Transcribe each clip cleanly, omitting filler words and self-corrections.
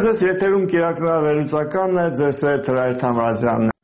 Ձեզ եթերում կիրակնավերուցականն է, ձեզ հետ Հրայր Թամրազյանն է։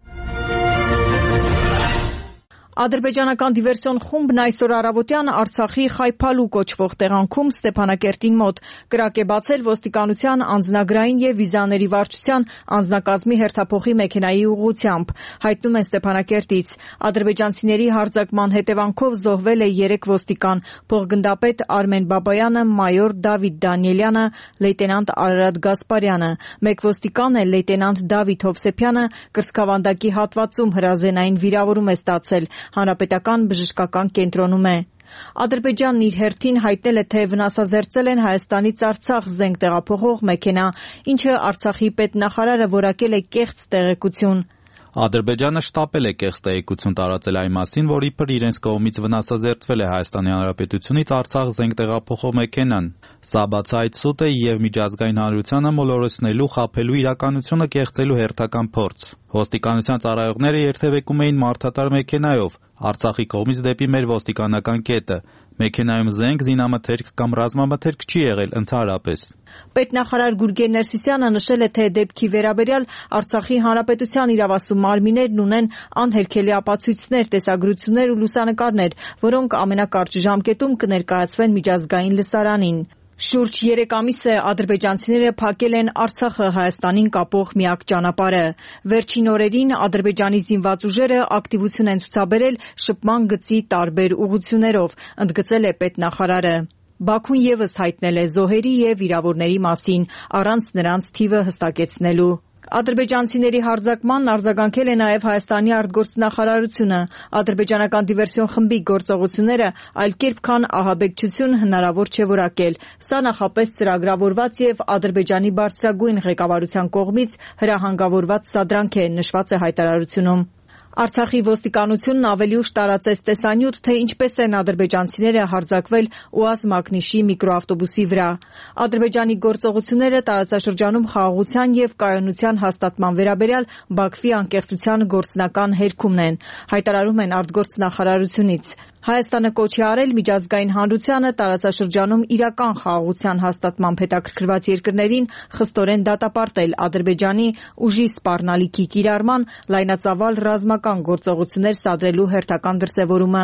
Ադրբեջանական դիվերսիոն խումբն այսօր առավոտյան Արցախի Խայփալու կոչվող տեղանքում Ստեփանակերտին մոտ կրակ է բացել ոստիկանության անձնագրային եւ վիզաների վարչության անձնակազմի հերթափոխի մեքենայի ուղղությամբ, հայտնում են Ստեփանակերտից։ Ադրբեջանցիների հարձակման հետևանքով զոհվել է 3 ոստիկան՝ փոխգնդապետ Արմեն Բաբայանը, մայոր Դավիթ Դանիելյանը, լեյտենանտ Արարատ Գասպարյանը։ Մեկ ոստիկան է լեյտենանտ Դավիթ Հովսեփյանը կրծքավանդակի հատվածում հրազենային վիրավորում է ստացել, հանրապետական բժշկական կենտրոնում է։ Ադրբեջանն իր հերթին հայտնել է, թե վնասազերծել են Հայաստանից Արցախ զենք տեղափոխող մեքենա, ինչը Արցախի պետնախարարը որակել է կեղծ տեղեկություն։ Ադրբեջանը շտապել է կեղծ տեղեկություն տարածել այն մասին, որ իբր իրենց կողմից վնասազերծվել է Հայաստանի Հանրապետությունից Արցախ զենք տեղափոխող մեքենան։ Սա բացահայտ սուտ է եւ միջազգային հանրությանը մոլորեցնելու, խաբելու իրականությունը կեղծելու հերթական փորձ։ Ոստիկանության ծառայողները երթևեկում էին մարդատար մեքենայով Արցախի կողմից դեպի մեր ոստիկանական կետը։ Մեքենայում զենք, զինամթերք կամ ռազմամթերք չի եղել ընդհանրապես։ Պետնախարար Գուրգեն Ներսիսյանը նշել է, թե դեպքի վերաբերյալ Արցախի Հանրապետության իրավասու մարմիններն ունեն անհերքելի ապացույցներ, տեսագրություններ ու լուսանկարներ, որոնք ամենակարճ ժամկետում կներկայացվեն միջազգային լսարանին։ Շուրջ 3 ամիս է ադրբեջանցիները փակել են Արցախը Հայաստանին կապող միակ ճանապարհը։ Վերջին օրերին Ադրբեջանի զինված ուժերը ակտիվություն են ցուցաբերել շփման գծի տարբեր ուղղություններով, ընդգծել է պետնախարարը։ Բաքուն եւս հայտնել է զոհերի եւ վիրավորների մասին, առանց նրանց թիվը հստակեցնելու։ Ադրբեջանցիների հարձակմանն արձագանքել է նաև Հայաստանի արտգործնախարարությունը։ Ադրբեջանական դիվերսիոն խմբի գործողությունները այլ կերպ քան ահաբեկչություն հնարավոր չէ որակել։ Սա նախապես ծրագրավորված եւ Ադրբեջանի բարձրագույն ղեկավարության կողմից հրահանգավորված սադրանք է, նշված է հայտարարությունում։ Արցախի ոստիկանությունն ավելի ուշ տարածեց տեսանյութ, թե ինչպես են ադրբեջանցիները հարձակվել ՈՒԱԶ մակնիշի միկրոավտոբուսի վրա։ Ադրբեջանի գործողությունները տարածաշրջանում խաղաղության եւ կայունության հաստատման վերաբերյալ Բաքվի անկեղծության գործնական հերքումն են, հայտարարում են արտգործնախարարությունից։ Հայաստանը կոչ է արել միջազգային հանրությանը տարածաշրջանում իրական խաղաղության հաստատմամբ հետաքրքրված երկրներին խստորեն դատապարտել Ադրբեջանի ուժի սպառնալիքի կիրառման լայնածավալ ռազմական գործողություններ սադրելու հերթական դրսևորումը։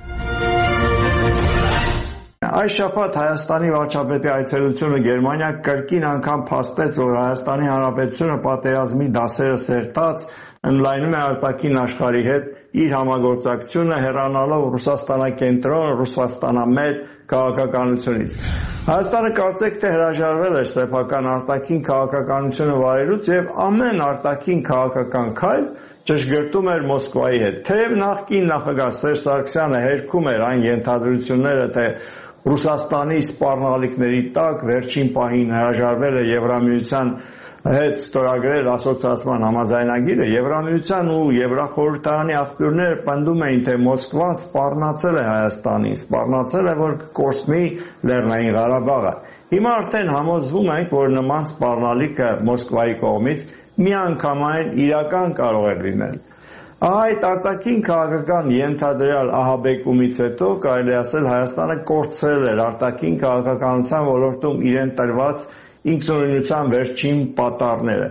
Այս շաբաթ Հայաստանի վարչապետի այցելությունը Գերմանիա կրկին անգամ փաստեց, որ Հայաստանի Հանրապետությունը պատերազմի դասերը սերտած ընդլայնում է արտաքին աշխարհի հետ իր համագործակցությունը հեռանալով Ռուսաստանակենտրոն, Ռուսաստանամետ քաղաքականությունից։ Հայաստանը կարծեք թե հրաժարվել է սեփական արտաքին քաղաքականությունը վարելուց եւ ամեն արտաքին քաղաքական քայլ ճշգրտում էր Մոսկվայի հետ։ Թեև նախկին նախագահ Սերժ Սարգսյանը հերքում էր այն ենթադրությունները, թե Ռուսաստանի սպառնալիքների տակ վերջին պահին հրաժարվել է Եվրամիության հետ ստորագրել ասոցիացիան համաձայնագիրը, Եվրամիության ու Եվրախորհրդարանի աղբյուրները պնդում էին, թե Մոսկվան սպառնացել է Հայաստանին, սպառնացել է, որ կորցնի Լեռնային Ղարաբաղը։ Հիմա արդեն համոզվում ենք, որ նման սպառնալիքը Մոսկվայի կողմից միանգամայն իրական կարող է լինել։ Այդ արտաքին քաղաքական ենթադրյալ ահաբեկումից հետո կարելի ասել Հայաստանը կորցրել էր արտաքին քաղաքականության ոլորտում իրեն տրված ինքնուրույնության վերջին պատառները։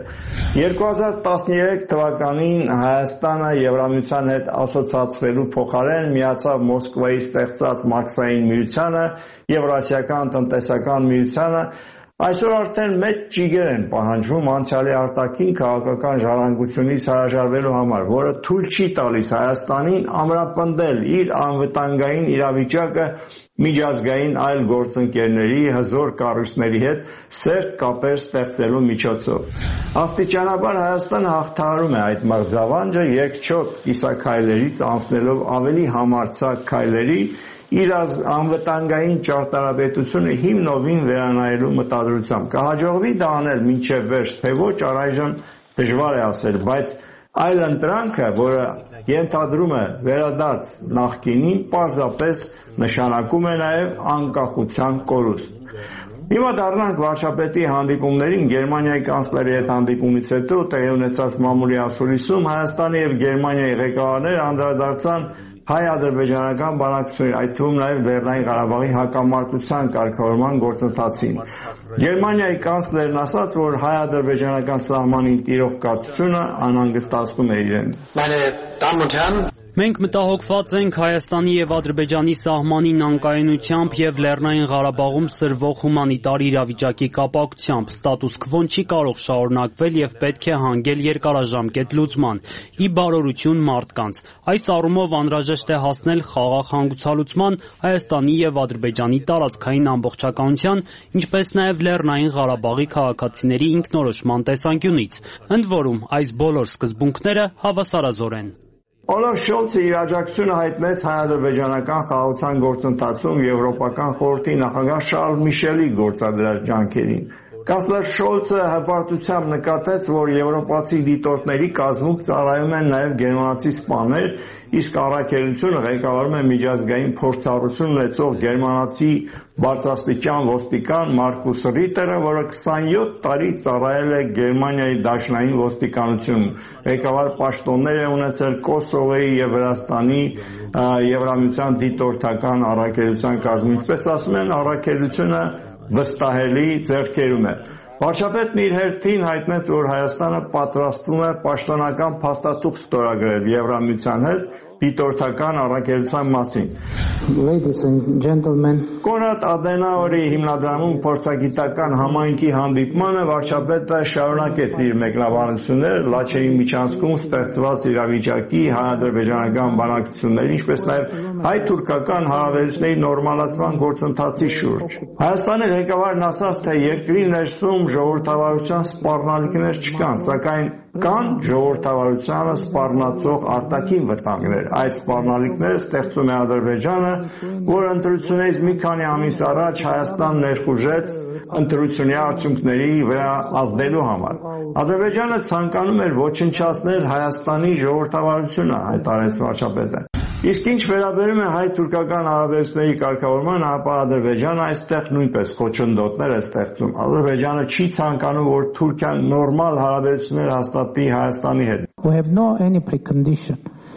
2013 թվականին Հայաստանը Եվրամիության հետ ասոցիացվելու փոխարեն միացավ Մոսկվայի ստեղծած Մարքսային միությանը, Եվրասիական տնտեսական միությանը։ Այսօր արդեն մեծ ճիգեր են պահանջվում անցյալի արտաքին քաղաքական ժառանգությունից հրաժարվելու համար, որը թույլ չի տալիս Հայաստանին ամրապնդել իր անվտանգային իրավիճակը միջազգային այլ գործընկերների, հզոր կառույցների հետ սերտ կապեր ստեղծելու միջոցով։ Աստիճանաբար Հայաստանը հաղթահարում է այդ մղձավանջը երկչոտ կիսաքայլերից անցնելով ավելի համարձակ քայլերի իր անվտանգային ճարտարապետությունը հիմնովին վերանայելու մտադրությամբ։ Կհաջողվի դա անել մինչև վերջ, թե ոչ, առայժմ դժվար է ասել, բայց այլ ընտրանքը, որը ենթադրում է վերադարձ նախկինին, պարզապես նշանակում է նաև անկախության կորուստ։ Հիմա դառնանք վարչապետի հանդիպումներին։ Գերմանիայի կանցլերի հետ հանդիպումից հետո տեղի ունեցած մամուլի ասուլիսում Հայաստանի եւ Գերմանիայի ղեկավարները անդրադարձան հայ-ադրբեջանական բանակցությունների, այդ թվում նաև Լեռնային Ղարաբաղի հակամարտության կարգավորման գործընթացին։ Գերմանիայի կանցլերն ասաց, որ հայ-ադրբեջանական սահմանին տիրող կացությունը անհանգստացնում է իրեն։ Մենք մտահոգված ենք Հայաստանի եւ Ադրբեջանի սահմանին անկայունությամբ եւ Լեռնային Ղարաբաղում սրվող հումանիտար իրավիճակի կապակցությամբ։ Ստատուս քվոն չի կարող շարունակվել եւ պետք է հանգել երկարաժամկետ լուծման՝ ի բարօրություն մարդկանց։ Այս առումով անհրաժեշտ է հասնել խաղաղ հանգուցալուծման, Հայաստանի եւ Ադրբեջանի տարածքային ամբողջականության, ինչպես նաեւ Լեռնային Ղարաբաղի քաղաքացիների ինքնորոշման տեսանկյունից։ Ընդ որում, այս բոլոր սկզբունքները հավասարազոր են։ Օլաֆ Շոլցը իր աջակցությունը հայտնեց հայ-ադրբեջանական խաղաղության գործընթացում Եվրոպական խորհրդի նախագահ Շարլ Միշելի գործադրած ջանքերին։ Կանցլեր Շոլցը հպարտությամբ նկատեց, որ եվրոպացի դիտորդների կազմում ծառայում են նաև գերմանացի սպաներ, իսկ առաքելությունը ղեկավարում է միջազգային փորձառություն ունեցող գերմանացի բարձրաստիճան ոստիկան Մարկուս Ռիտերը, որը 27 տարի ծառայել է Գերմանիայի դաշնային ոստիկանությունում։ Ղեկավար պաշտոններ է ունեցել Կոսովոյի եւ Վրաստանի Եվրամիության դիտորդական առաքելության կազմում։ Ինչպես ասում են, առաքելությունը վստահելի ձեռքերում է։ Վարչապետն իր հերթին հայտնեց, որ Հայաստանը պատրաստվում է պաշտոնական փաստաթուղթ ստորագրել Եվրամիության հետ դիտորդական առաքելության մասին։ Ladies and gentlemen, Կոնրադ Ադենաուրի հիմնադրամում փորձագիտական համայնքի հանդիպմանը վարչապետը շարունակեց իր մեկնաբանությունները Լաչերի միջանցքում ստեղծված իրավիճակի հայ-ադրբեջանական բանակցությունների, ինչպես նաև հայ-թուրքական հարաբերությունների նորմալացման գործընթացի շուրջ։ Հայաստանի ղեկավարն ասաց, թե երկրի ներսում ժողովրդավարության սպառնալիքներ չկան, սակայն կան ժողովրդավարությանը սպառնացող արտաքին վտանգներ։ Այդ սպառնալիքները ստեղծում է Ադրբեջանը, որ ընտրություններից մի քանի ամիս առաջ Հայաստան ներխուժեց ընտրությունների արդյունքների վրա ազդելու համար։ Ադրբեջանը ցանկանում էր ոչնչացնել Հայաստանի ժողովրդավարությունը, հայտարարեց վարչապետը։ Իսկ ինչ վերաբերում է հայ-թուրքական հարաբերությունների կարգավորմանը, ապա Ադրբեջանը այստեղ նույնպես խոչընդոտներ է ստեղծում։ Ադրբեջանը չի ցանկանում, որ Թուրքիան նորմալ հարաբերություններ հաստատի Հայաստանի հետ։ we have no any precondition.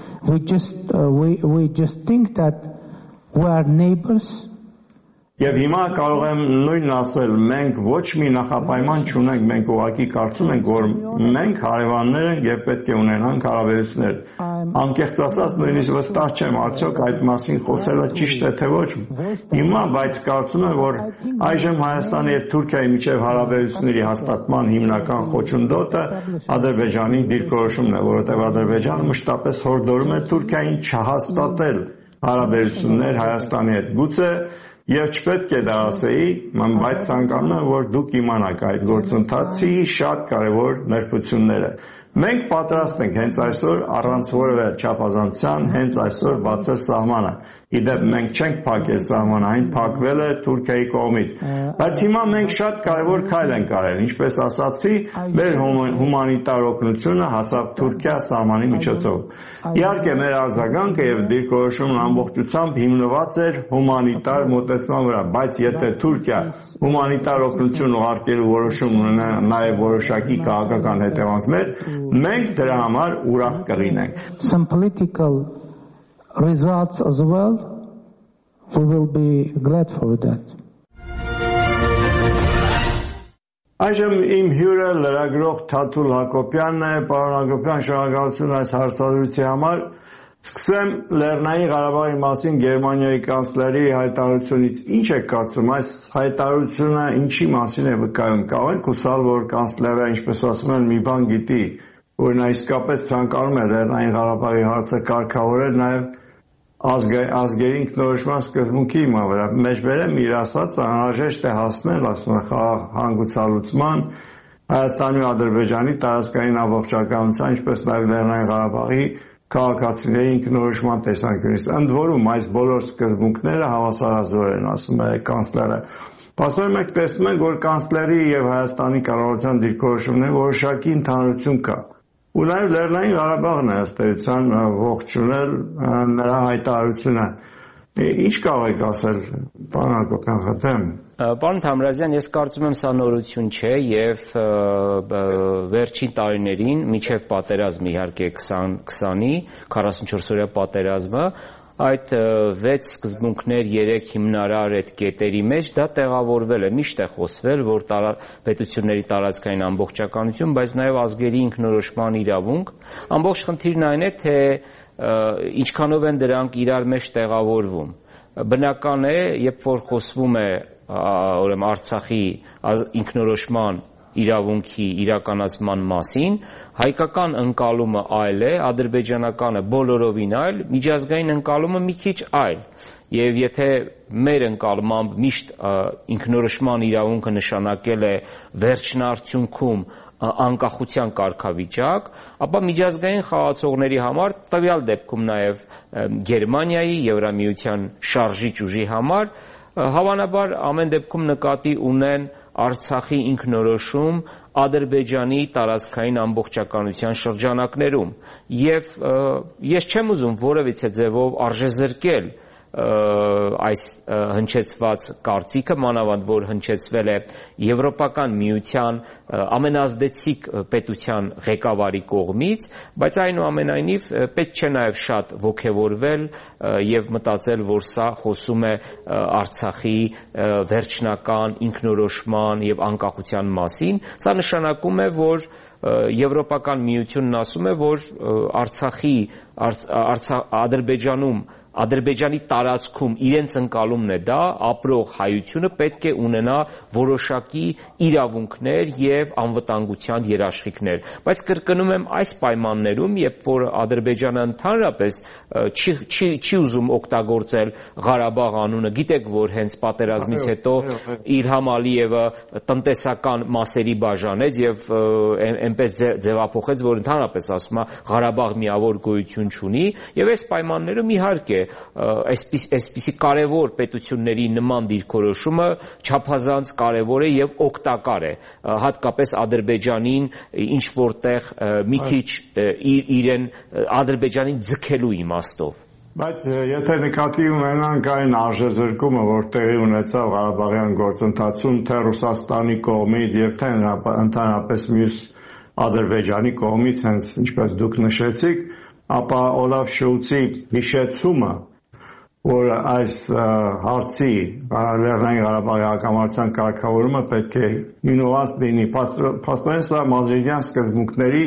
We just think that we are neighbors. Եվ հիմա կարող եմ նույնն ասել, մենք ոչ մի նախապայման չունենք, մենք ուղղակի կարծում ենք, որ մենք հարևաններ ենք եւ պետք է ունենանք հարաբերություններ։ Անկեղծ ասած, նույնիսկ վստահ չեմ, արդյոք այդ մասին խոսելը ճիշտ է թե ոչ։ Հիմա, բայց կարծում եմ, որ այժմ Հայաստանի եւ Թուրքիայի միջև հարաբերությունների հաստատման հիմնական խոչընդոտը Ադրբեջանի դիրքորոշումն է, որովհետեւ Ադրբեջանը մշտապես հորդորում է Թուրքիային չհաստատել հարաբերություններ Հայաստանի հետ։ Գուցե Եվ չպետք է դա ասեի, բայց ցանկանում եմ, որ դուք իմանաք այդ գործընթացի շատ կարևոր ներկայությունները։ Մենք պատրաստ ենք հենց այսօր առանց որևէ չափազանցության հենց այսօր բացել սահմանը։ Իդեպ մենք չենք փակել սահմանը, այն փակվել է Թուրքիայի կողմից։ Բայց հիմա մենք շատ կարևոր քայլ ենք արել, ինչպես ասացի, մեր հումանիտար օգնությունը հասավ Թուրքիա սահմանի միջոցով։ Իհարկե մեր արձագանքը եւ դիրքորոշումն ամբողջությամբ հիմնված էր հումանիտար մոտեցման վրա, բայց եթե Թուրքիա հումանիտար օգնություն ուղարկելու որոշում ունենա նաեւ որոշակի քաղաքական հետևանքներ, մենք դրա համար ուրախ կլինենք։ Some political results as well, we will be glad for that. Այժմ իմ հյուրը լրագրող Թաթուլ Հակոբյանն է, պարոն Հակոբյան, շնորհակալություն այս հարցազրույցի համար։ Սկսեմ Լեռնային Ղարաբաղի մասին Գերմանիայի կանցլերի հայտարարությունից։ Ինչ է կարծում, այս հայտարարությունը ինչի մասին է վկայում։ Կարող ենք հուսալ, որ կանցլերը, ինչպես ասում են, մի բան գիտի, որ նա իսկապես ցանկանում է Լեռնային Ղարաբաղի հարցը կարգավորել նաև ազգերի ինքնորոշման սկզբունքի վրա։ Մեջբերեմ իր ասածը անհրաժեշտ է հասնել, ասում է, խաղաղ հանգուցալուծման Հայաստանի ու Ադրբեջանի տարածքային ամբողջականության, ինչպես նաև Լեռնային Ղարաբաղի քաղաքացիների ինքնորոշման տեսանկյունից։ Ընդ որում այս բոլոր սկզբունքները հավասարազոր են, ասում է կանցլերը։ Պասարում եք տեսնում ենք, որ կանցլերի եւ Հայաստանի կառավարության դիրքորոշումների որոշակի ընդհանրություն կա։ Ու նաև Լեռնային Ղարաբաղն է ըստ էության ողջունել նրա հայտարարությունը։ Ինչ կարող եք ասել, պարոն Հակոբյան, խնդրեմ։ Պարոն Թամրազյան, ես կարծում եմ սա նորություն չէ եւ վերջին տարիներին միջև պատերազմը իհարկե 2020-ի 44-օրյա պատերազմը այդ 6 սկզբունքներ 3 հիմնարար այդ կետերի մեջ դա տեղավորվել է, միշտ է խոսվել, որ պետությունների տարածքային ամբողջականություն, բայց նաև ազգերի ինքնորոշման իրավունք, ամբողջ խնդիրն այն է, թե ինչքանով են դրանք իրար մեջ տեղավորվում։ Բնական է, երբ որ խոսվում է ուրեմն Արցախի ինքնորոշման իրավունքի իրականացման մասին, հայկական ընկալումը այլ է, ադրբեջանականը բոլորովին այլ, միջազգային ընկալումը մի քիչ այլ։ Եվ եթե մեր ընկալմամբ միշտ ինքնորոշման իրավունքը նշանակել է վերջնարդյունքում անկախության կարգավիճակ, ապա միջազգային խաղացողների համար, տվյալ դեպքում նաև Գերմանիայի, Եվրամիության շարժիչ ուժի համար, հավանաբար ամեն դեպքում նկատի ունեն Արցախի ինքնորոշում Ադրբեջանի տարածքային ամբողջականության շրջանակներում եւ ես չեմ ուզում որևիցե ձևով արժեզրկել այս հնչեցված կարծիքը, մանավանդ որ հնչեցվել է Եվրոպական միության ամենազդեցիկ պետության ղեկավարի կողմից, բայց այնուամենայնիվ պետք չէ նաև շատ ոգևորվել եւ մտածել, որ սա խոսում է Արցախի վերջնական ինքնորոշման եւ անկախության մասին, սա նշանակում է, որ Եվրոպական միությունն ասում է, որ Ադրբեջանի տարածքում իրենց ընկալումն է դա, ապրող հայությունը պետք է ունենա որոշակի իրավունքներ եւ անվտանգության երաշխիքներ։ Բայց կրկնում եմ, այս պայմաններում, երբ որ Ադրբեջանը ընդհանրապես չի ուզում օգտագործել Ղարաբաղ անունը, գիտեք, որ հենց պատերազմից հետո Իլհամ Ալիևը տնտեսական մասերի բաժանեց եւ այնպես ձևափոխեց, որ ընդհանրապես ասում է Ղարաբաղ միավոր գոյություն չունի, եւ այս պայմաններում իհարկե այսպիսի կարևոր պետությունների նման դիրքորոշումը չափազանց կարևոր է եւ օգտակար է, հատկապես Ադրբեջանին ինչ որտեղ մի քիչ իրեն Ադրբեջանին ձգելու իմաստով։ Բայց եթե նկատի ունենանք այն արժեզրկումը, որ տեղի ունեցավ Ղարաբաղյան գործընթացում թե Ռուսաստանի կողմից եւ թե ընդհանրապես մյուս Ադրբեջանի կողմից, հենց ինչպես դուք նշեցիք, ապա Օլաֆ Շոլցի հիշեցումը, որ այս հարցի Լեռնային Ղարաբաղի հակամարտության կարգավորումը պետք է նյուանս լինի, փաստորեն սա մադրիդյան սկզբունքների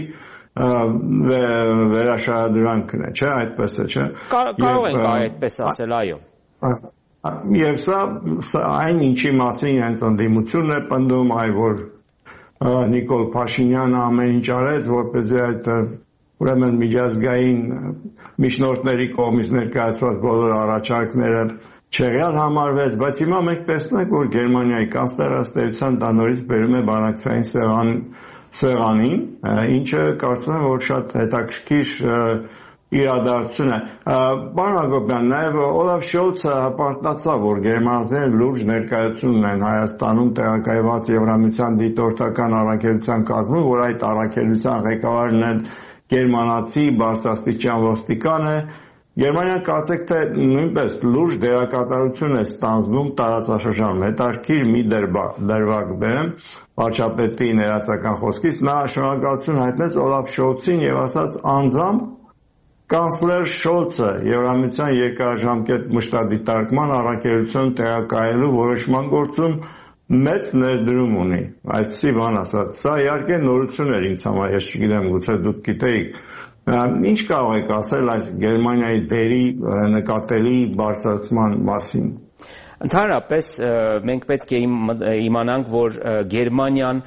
վերաշարադրանքն է, չէ՞, այդպես է, չէ՞։ Կարող ենք այդպես ասել, այո։ Եվ սա այն ինչի մասին հենց ընդդիմությունն է պնդում, այ որ Նիկոլ Փաշինյանը ամեն ինչ արեց, որպեսզի այդ ուրեմն միջազգային միջնորդների կողմից ներկայացված բոլոր առաջարկները չեղյալ համարվեց, բայց հիմա մենք տեսնում ենք, որ Գերմանիայի կանցլերն ըստ դա նորից բերում է բանակցային սեղանին, ինչը կարծում եմ, որ շատ հետաքրքիր իրադարձություն է։ Պարոն Հակոբյան, նաև Օլաֆ Շոլցը հպարտացավ, որ գերմանացիները լուրջ ներկայություն ունեն Հայաստանում տեղակայված Եվրամիության դիտորդական առաքելության կազմում, որ այդ առաքելության ղեկավարն է գերմանացի բարձրաստիճան ոստիկան է։ Գերմանիան կարծեք թե նույնպես լուրջ դերակատարություն է ստանձնում տարածաշրջանում։ Հետաքրքիր մի դրվագ բերեմ վարչապետի ներածական խոսքից, նա շնորհակալություն հայտնեց Օլաֆ Շոլցին եւ ասաց անձամբ կանցլեր Շոլցը Եվրամիության երկարաժամկետ մշտադիտարկման առաքելություն տեղակայելու որոշման գործում մեծ ներդրում ունի, այսպիսի բան ասաց։ Սա իհարկե նորություն էր ինձ համար, ես չգիտեմ, գուցե դուք գիտեիք։ Ինչ կարող եք ասել այս Գերմանիայի դերի նկատելի բարձրացման մասին։ Ընդհանրապես մենք պետք է իմանանք, որ Գերմանիան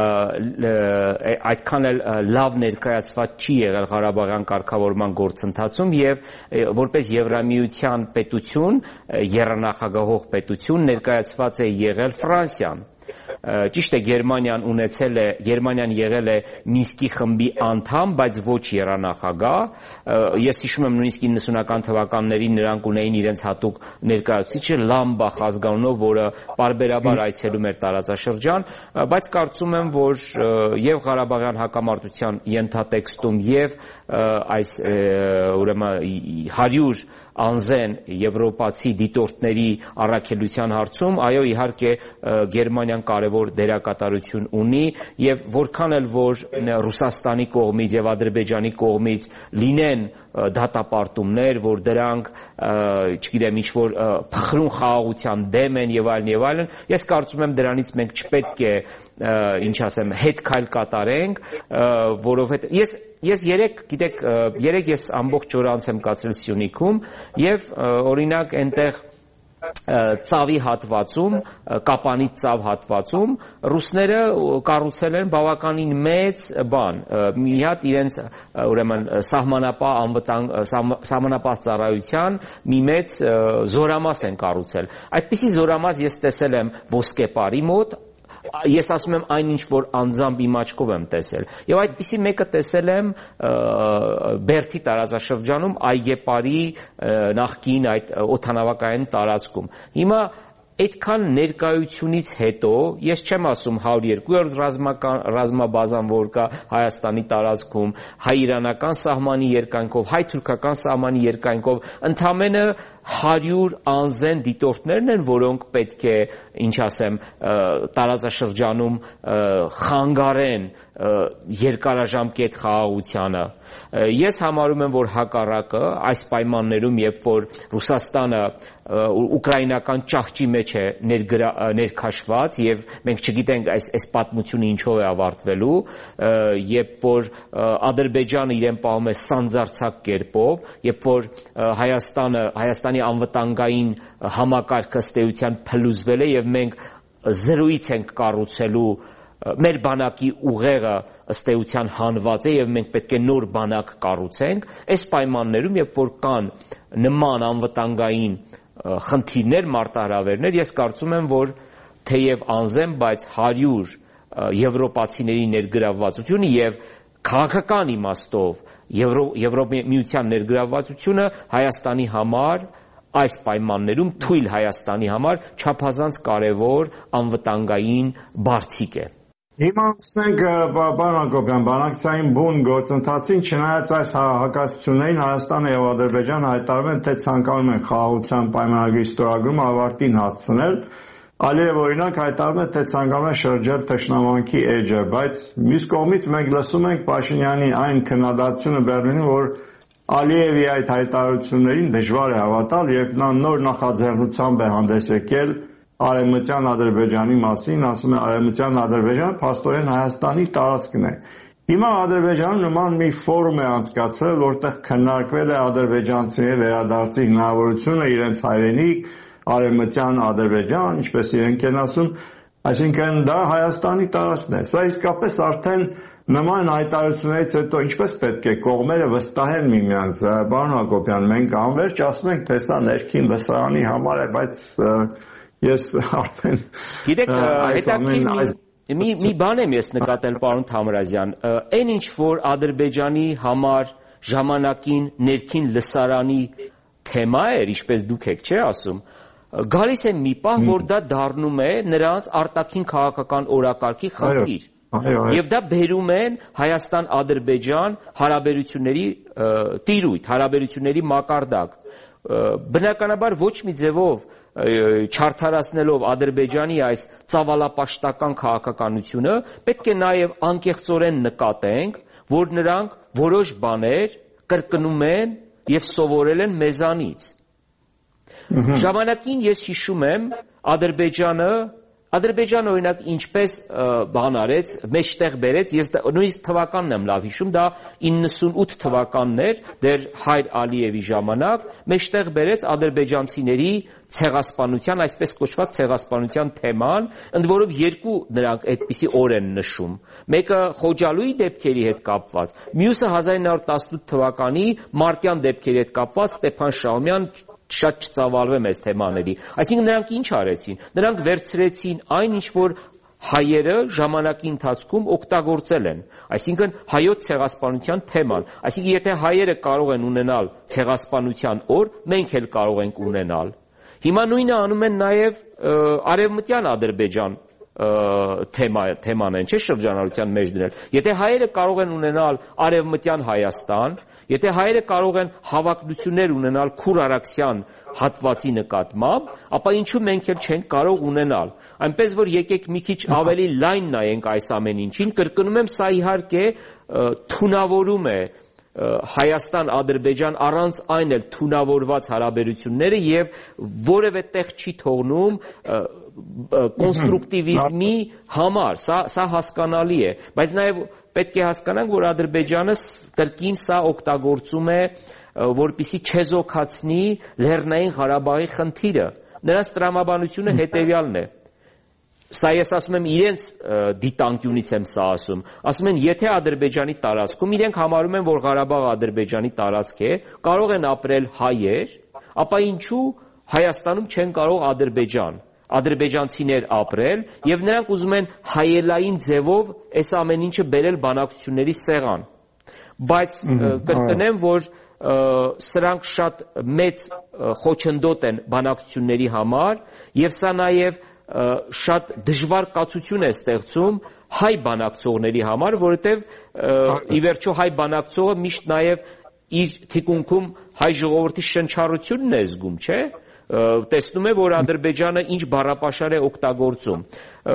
այդքան էլ լավ ներկայացված չի եղել Ղարաբաղյան կարգավորման գործընթացում եւ որպես Եվրամիության պետություն, եռանախագահող պետություն ներկայացված է եղել Ֆրանսիան։ ճիշտ է Գերմանիան եղել է Մինսկի խմբի անդամ, բայց ոչ եռանախագահ։ Ես հիշում եմ նույնիսկ 90-ական թվականներին նրանք ունեին իրենց հատուկ ներկայացուցիչը Լամբախ ազգանունով, որը պարբերաբար այցելում էր տարածաշրջան, բայց կարծում եմ, որ եւ Ղարաբաղյան հակամարտության ենթատեքստում եւ այս ուրեմն 100 անզեն եվրոպացի դիտորդների առաքելության հարցում, այո, իհարկե Գերմանիան կարևոր դերակատարություն ունի եւ որքան էլ որ Ռուսաստանի կողմից եւ Ադրբեջանի կողմից լինեն դատապարտումներ, որ դրանք, չգիտեմ, ինչ-որ փխրուն խաղաղության դեմ են եւ այլն, ես կարծում եմ դրանից մենք չպետք է, ինչ ասեմ, հետ քայլ կատարենք, որովհետեւ ես երեք ես ամբողջ օր անց եմ կացրել Սյունիքում եւ օրինակ այնտեղ ծավի հատվածում, կապանից ծավ հատվածում ռուսները կառուցել են բավականին մեծ բան, մի հատ իրենց ուրեմն սահմանապահ ծառայության մի մեծ զորամաս են կառուցել։ Այդպիսի զորամաս ես տեսել եմ Ոսկեպարի մոտ, ես ասում եմ այն ինչ որ անձամբ իմ աչքով եմ տեսել եւ այդպիսի մեկը տեսել եմ Բերդի տարածաշրջանում Այգեպարի նախկին այդ օդանավակայան տարածքում։ Հիմա այդքան ներկայությունից հետո ես չեմ ասում 102-րդ ռազմաբազան, որ կա Հայաստանի տարածքում, հայ-իրանական սահմանի երկայնքով, հայ-թուրքական սահմանի երկայնքով, ընդամենը 100 անզեն դիտորդներն են, որոնք պետք է, ինչ ասեմ, տարածաշրջանում խանգարեն երկարաժամկետ խաղաղությանը։ Ես համարում եմ, որ հակառակը այս պայմաններում, երբ որ Ռուսաստանը ուկրաինական ճահճի մեջ է ներքաշված եւ մենք չգիտենք այս պատմությունը ինչով է ավարտվելու, երբ որ Ադրբեջանը իրեն պահում է սանձարձակ կերպով, երբ որ Հայաստանի անվտանգային համակարգը ըստ էության փլուզվել է եւ մենք զրույց ենք կառուցելու մեր բանակի ուղեղը ըստ էության հանված է եւ մենք պետք է նոր բանակ կառուցենք, այս պայմաններում երբ որ կան նման անվտանգային խնդիրներ, մարտահրավերներ, ես կարծում եմ, որ թեև անզեն, բայց 100 եվրոպացիների ներգրավվածությունը եւ քաղաքական իմաստով Եվրոմիության ներգրավվածությունը Հայաստանի համար այս պայմաններում թույլ Հայաստանի համար չափազանց կարևոր անվտանգային բարձիկ է։ Հիմա անցնենք պարոն Հակոբյան, բանակցային բուն գործընթացին, չնայած այս հակասություններին Հայաստանը եւ Ադրբեջանը հայտարարում են, թե ցանկանում են խաղաղության պայմանագրի ստորագրումը ավարտին հասցնել, Ալիև օրինակ հայտարարում է, թե ցանկանում է շրջել թշնամանքի էջը, բայց մյուս կողմից մենք լսում ենք Փաշինյանի այն քննադատությունը Բեռլինում, որ Ալիևի այդ հայտարարություններին դժվար է հավատալ, երբ նա նոր նախաձեռնությամբ է հանդես եկել Արևմտյան Ադրբեջանի մասին, ասում է Արևմտյան Ադրբեջանը փաստորեն Հայաստանի տարածքն է։ Հիմա Ադրբեջանում նման մի ֆորում է անցկացվել, որտեղ քննարկվել է ադրբեջանցիների վերադարձի հնարավորությունը իրենց հայրենիք, Արևմտյան Ադրբեջան, ինչպես իրենք են ասում, այսինքն դա Հայաստանի տարածքն է։ Սա իսկապես արդեն նման հայտարարություններից հետո ինչպես պետք է կողմերը վստահեն միմյանց։ Պարոն Հակոբյան, մենք անverջ ասում ենք, թե սա ներքին լսարանի համար է, բայց ես արդեն գիտեք, հետաքրքիր մի բան եմ ես նկատել, պարոն Թամրազյան, այն ինչ որ Ադրբեջանի համար ժամանակին ներքին լսարանի թեմա էր, ինչպես դուք եք, չէ՞ ասում, գալիս է մի պահ, որ դա դառնում է նրանց արտաքին քաղաքական օրակարգի խնդիր։ Եվ դա բերում են Հայաստան-Ադրբեջան հարաբերությունների տիրույթ, հարաբերությունների մակարդակ։ Բնականաբար ոչ մի ձևով չարդարացնելով Ադրբեջանի այս ծավալապաշտական քաղաքականությունը, պետք է նաև անկեղծորեն նկատենք, որ նրանք որոշ բաներ կրկնում են եւ սովորել են մեզանից։ Ժամանակին ես հիշում եմ Ադրբեջանը օրինակ ինչպես բան արեց, մեջտեղ բերեց, ես նույնիսկ թվականն եմ լավ հիշում, դա 98 թվականն էր, դեռ Հայր Ալիևի ժամանակ, մեջտեղ բերեց ադրբեջանցիների ցեղասպանության, այսպես կոչված ցեղասպանության թեման, ընդ որում երկու նրանք այդպիսի օր են նշում։ Մեկը Խոջալույի դեպքերի հետ կապված, մյուսը 1918 թվականի մարտյան դեպքերի հետ կապված Ստեփան Շահումյան շատ չծավալվեմ այս թեմաների։ Այսինքն նրանք ինչ արեցին։ Նրանք վերցրեցին այն ինչ որ հայերը ժամանակի ընթացքում օգտագործել են, այսինքն հայոց ցեղասպանության թեման, այսինքն եթե հայերը կարող են ունենալ ցեղասպանության օր, մենք էլ կարող ենք ունենալ։ Հիմա նույնը անում են նաև արևմտյան Ադրբեջան թեման են, չէ՞ շրջանառության մեջ դնել։ Եթե հայերը կարող են ունենալ արևմտյան Հայաստան, եթե հայերը կարող են հավակնություններ ունենալ Քուր-Արաքսյան հատվածի նկատմամբ, ապա ինչու մենք էլ չենք կարող ունենալ։ Այնպես որ եկեք մի քիչ ավելի լայն նայենք այս ամեն ինչին, կրկնում եմ, սա իհարկե թունավորում է Հայաստան-Ադրբեջան առանց այն էլ թունավորված հարաբերությունները եւ որևէ տեղ չի թողնում կոնստրուկտիվիզմի համար, սա հասկանալի է, բայց նաեւ պետք է հասկանանք, որ Ադրբեջանը կրկին սա օգտագործում է, որպեսզի չեզոքացնի Լեռնային Ղարաբաղի խնդիրը։ Նրանց տրամաբանությունը հետեւյալն է։ Սա ես ասում եմ իրենց դիտանկյունից եմ սա ասում են եթե Ադրբեջանի տարածքում իրենք համարում են որ Ղարաբաղը Ադրբեջանի տարածք է, կարող են ապրել հայեր, ապա ինչու Հայաստանում չեն կարող ադրբեջանցիներ ապրել եւ նրանք ուզում են հայելային ձևով այս ամեն ինչը բերել բանակցությունների սեղան։ Բայց կրկնեմ, որ սրանք շատ մեծ խոչընդոտ են բանակցությունների համար եւ սա նաեւ շատ դժվար կացություն է ստեղծում հայ բանակցողների համար, որովհետև ի վերջո հայ բանակցողը միշտ նաև իր թիկունքում հայ ժողովրդի շնչառությունն է զգում, չէ՞։ Տեսնում է, որ Ադրբեջանը ինչ բառապաշար է օգտագործում։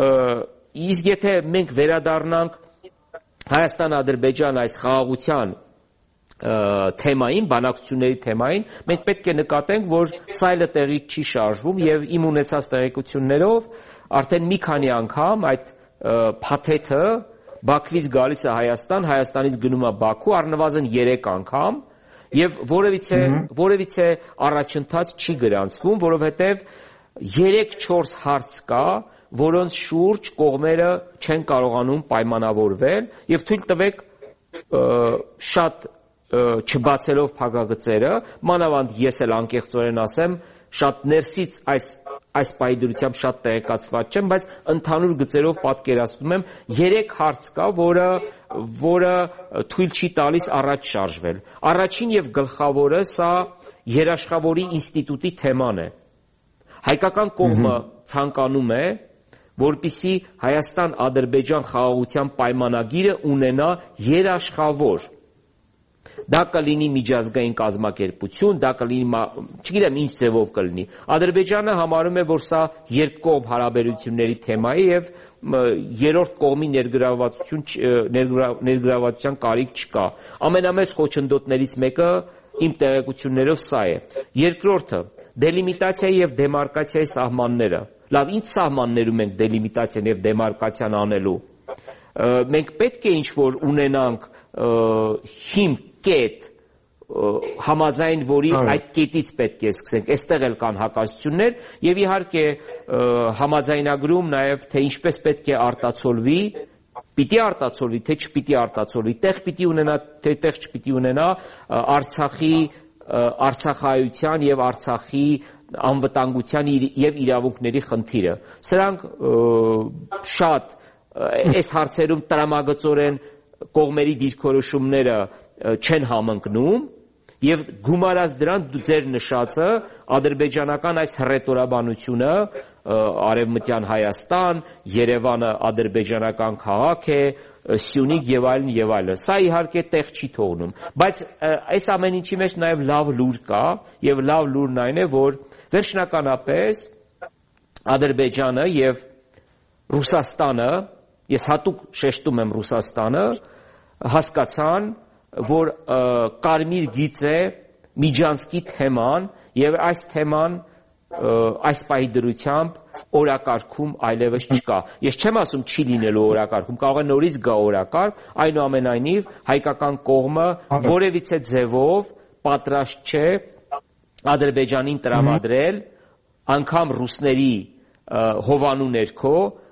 Իսկ եթե մենք վերադառնանք Հայաստան-Ադրբեջան այս խաղաղության թեմային, բանակցությունների թեմային, մենք պետք է նկատենք, որ սա էլ տեղից չի շարժվում եւ իմ ունեցած տեղեկություններով արդեն մի քանի անգամ այդ փաթեթը Բաքվից գալիս է Հայաստան, Հայաստանից գնում է Բաքու, առնվազն 3 անգամ եւ որևիցե առաջընթաց չի գրանցվում, որովհետեւ 3-4 հարց կա, որոնց շուրջ կողմերը չեն կարողանում պայմանավորվել եւ թույլ տվեք շատ չբացելով փակագծերը, մանավանդ ես էլ անկեղծորեն ասեմ, շատ ներսից այս պայդրությամբ շատ տեղեկացված չեմ, բայց ընդհանուր գծերով պատկերացնում եմ 3 հարց կա, որը թույլ չի տալիս առաջ շարժվել։ Առաջին եւ գլխավորը սա երաշխավորի ինստիտուտի թեման է։ Հայկական կողմը ցանկանում է, որպեսզի Հայաստան-Ադրբեջան խաղաղության պայմանագիրը ունենա երաշխավոր։ Դա կլինի միջազգային կազմակերպություն, դա կլինի, չգիտեմ ինչ ձևով կլինի։ Ադրբեջանը համարում է, որ սա երկկողմ հարաբերությունների թեմա է եւ երրորդ կողմի ներգրավվածության կարիք չկա։ Ամենամեծ խոչընդոտներից մեկը իմ տեղեկություններով սա է։ Երկրորդը դելիմիտացիայի եւ դեմարկացիայի սահմանները։ Լավ, ինչ սահմաններում ենք դելիմիտացիան եւ դեմարկացիան անելու։ Մենք պետք է ինչ-որ ունենանք հիմք կետ համաձայն որի այդ կետից պետք է սկսենք, այստեղ էլ կան հակասություններ եւ իհարկե համաձայնագրում նաեւ թե ինչպես պետք է արտացոլվի, պիտի արտացոլվի, թե չպիտի արտացոլվի, տեղ պիտի ունենա, թե տեղ չպիտի ունենա Արցախայության եւ Արցախի անվտանգության եւ իրավունքների խնդիրը։ Սրանք շատ այս հարցերում տրամագծորեն կողմերի դիրքորոշումները չեն համընկնում եւ գումարած դրան ձեր նշածը ադրբեջանական այս հռետորաբանությունը արևմտյան Հայաստան, Երևանը ադրբեջանական քաղաք է, Սյունիք եւ այլն, սա իհարկե տեղ չի թողնում, բայց այս ամեն ինչի մեջ նաեւ լավ լուր կա եւ լավ լուրն այն է, որ վերջնականապես Ադրբեջանը եւ Ռուսաստանը, ես հատուկ շեշտում եմ Ռուսաստանը, հասկացան, որ կարմիր գիծ է Միջանցքի թեման եւ այս թեման այս պահի դրությամբ օրակարգում այլևս չկա։ Ես չեմ ասում չի լինելու օրակարգում, կարող է նորից գա օրակարգ, այնուամենայնիվ հայկական կողմը որևիցե ձևով պատրաստ չէ Ադրբեջանին տրամադրել անգամ ռուսների հովանու ներքո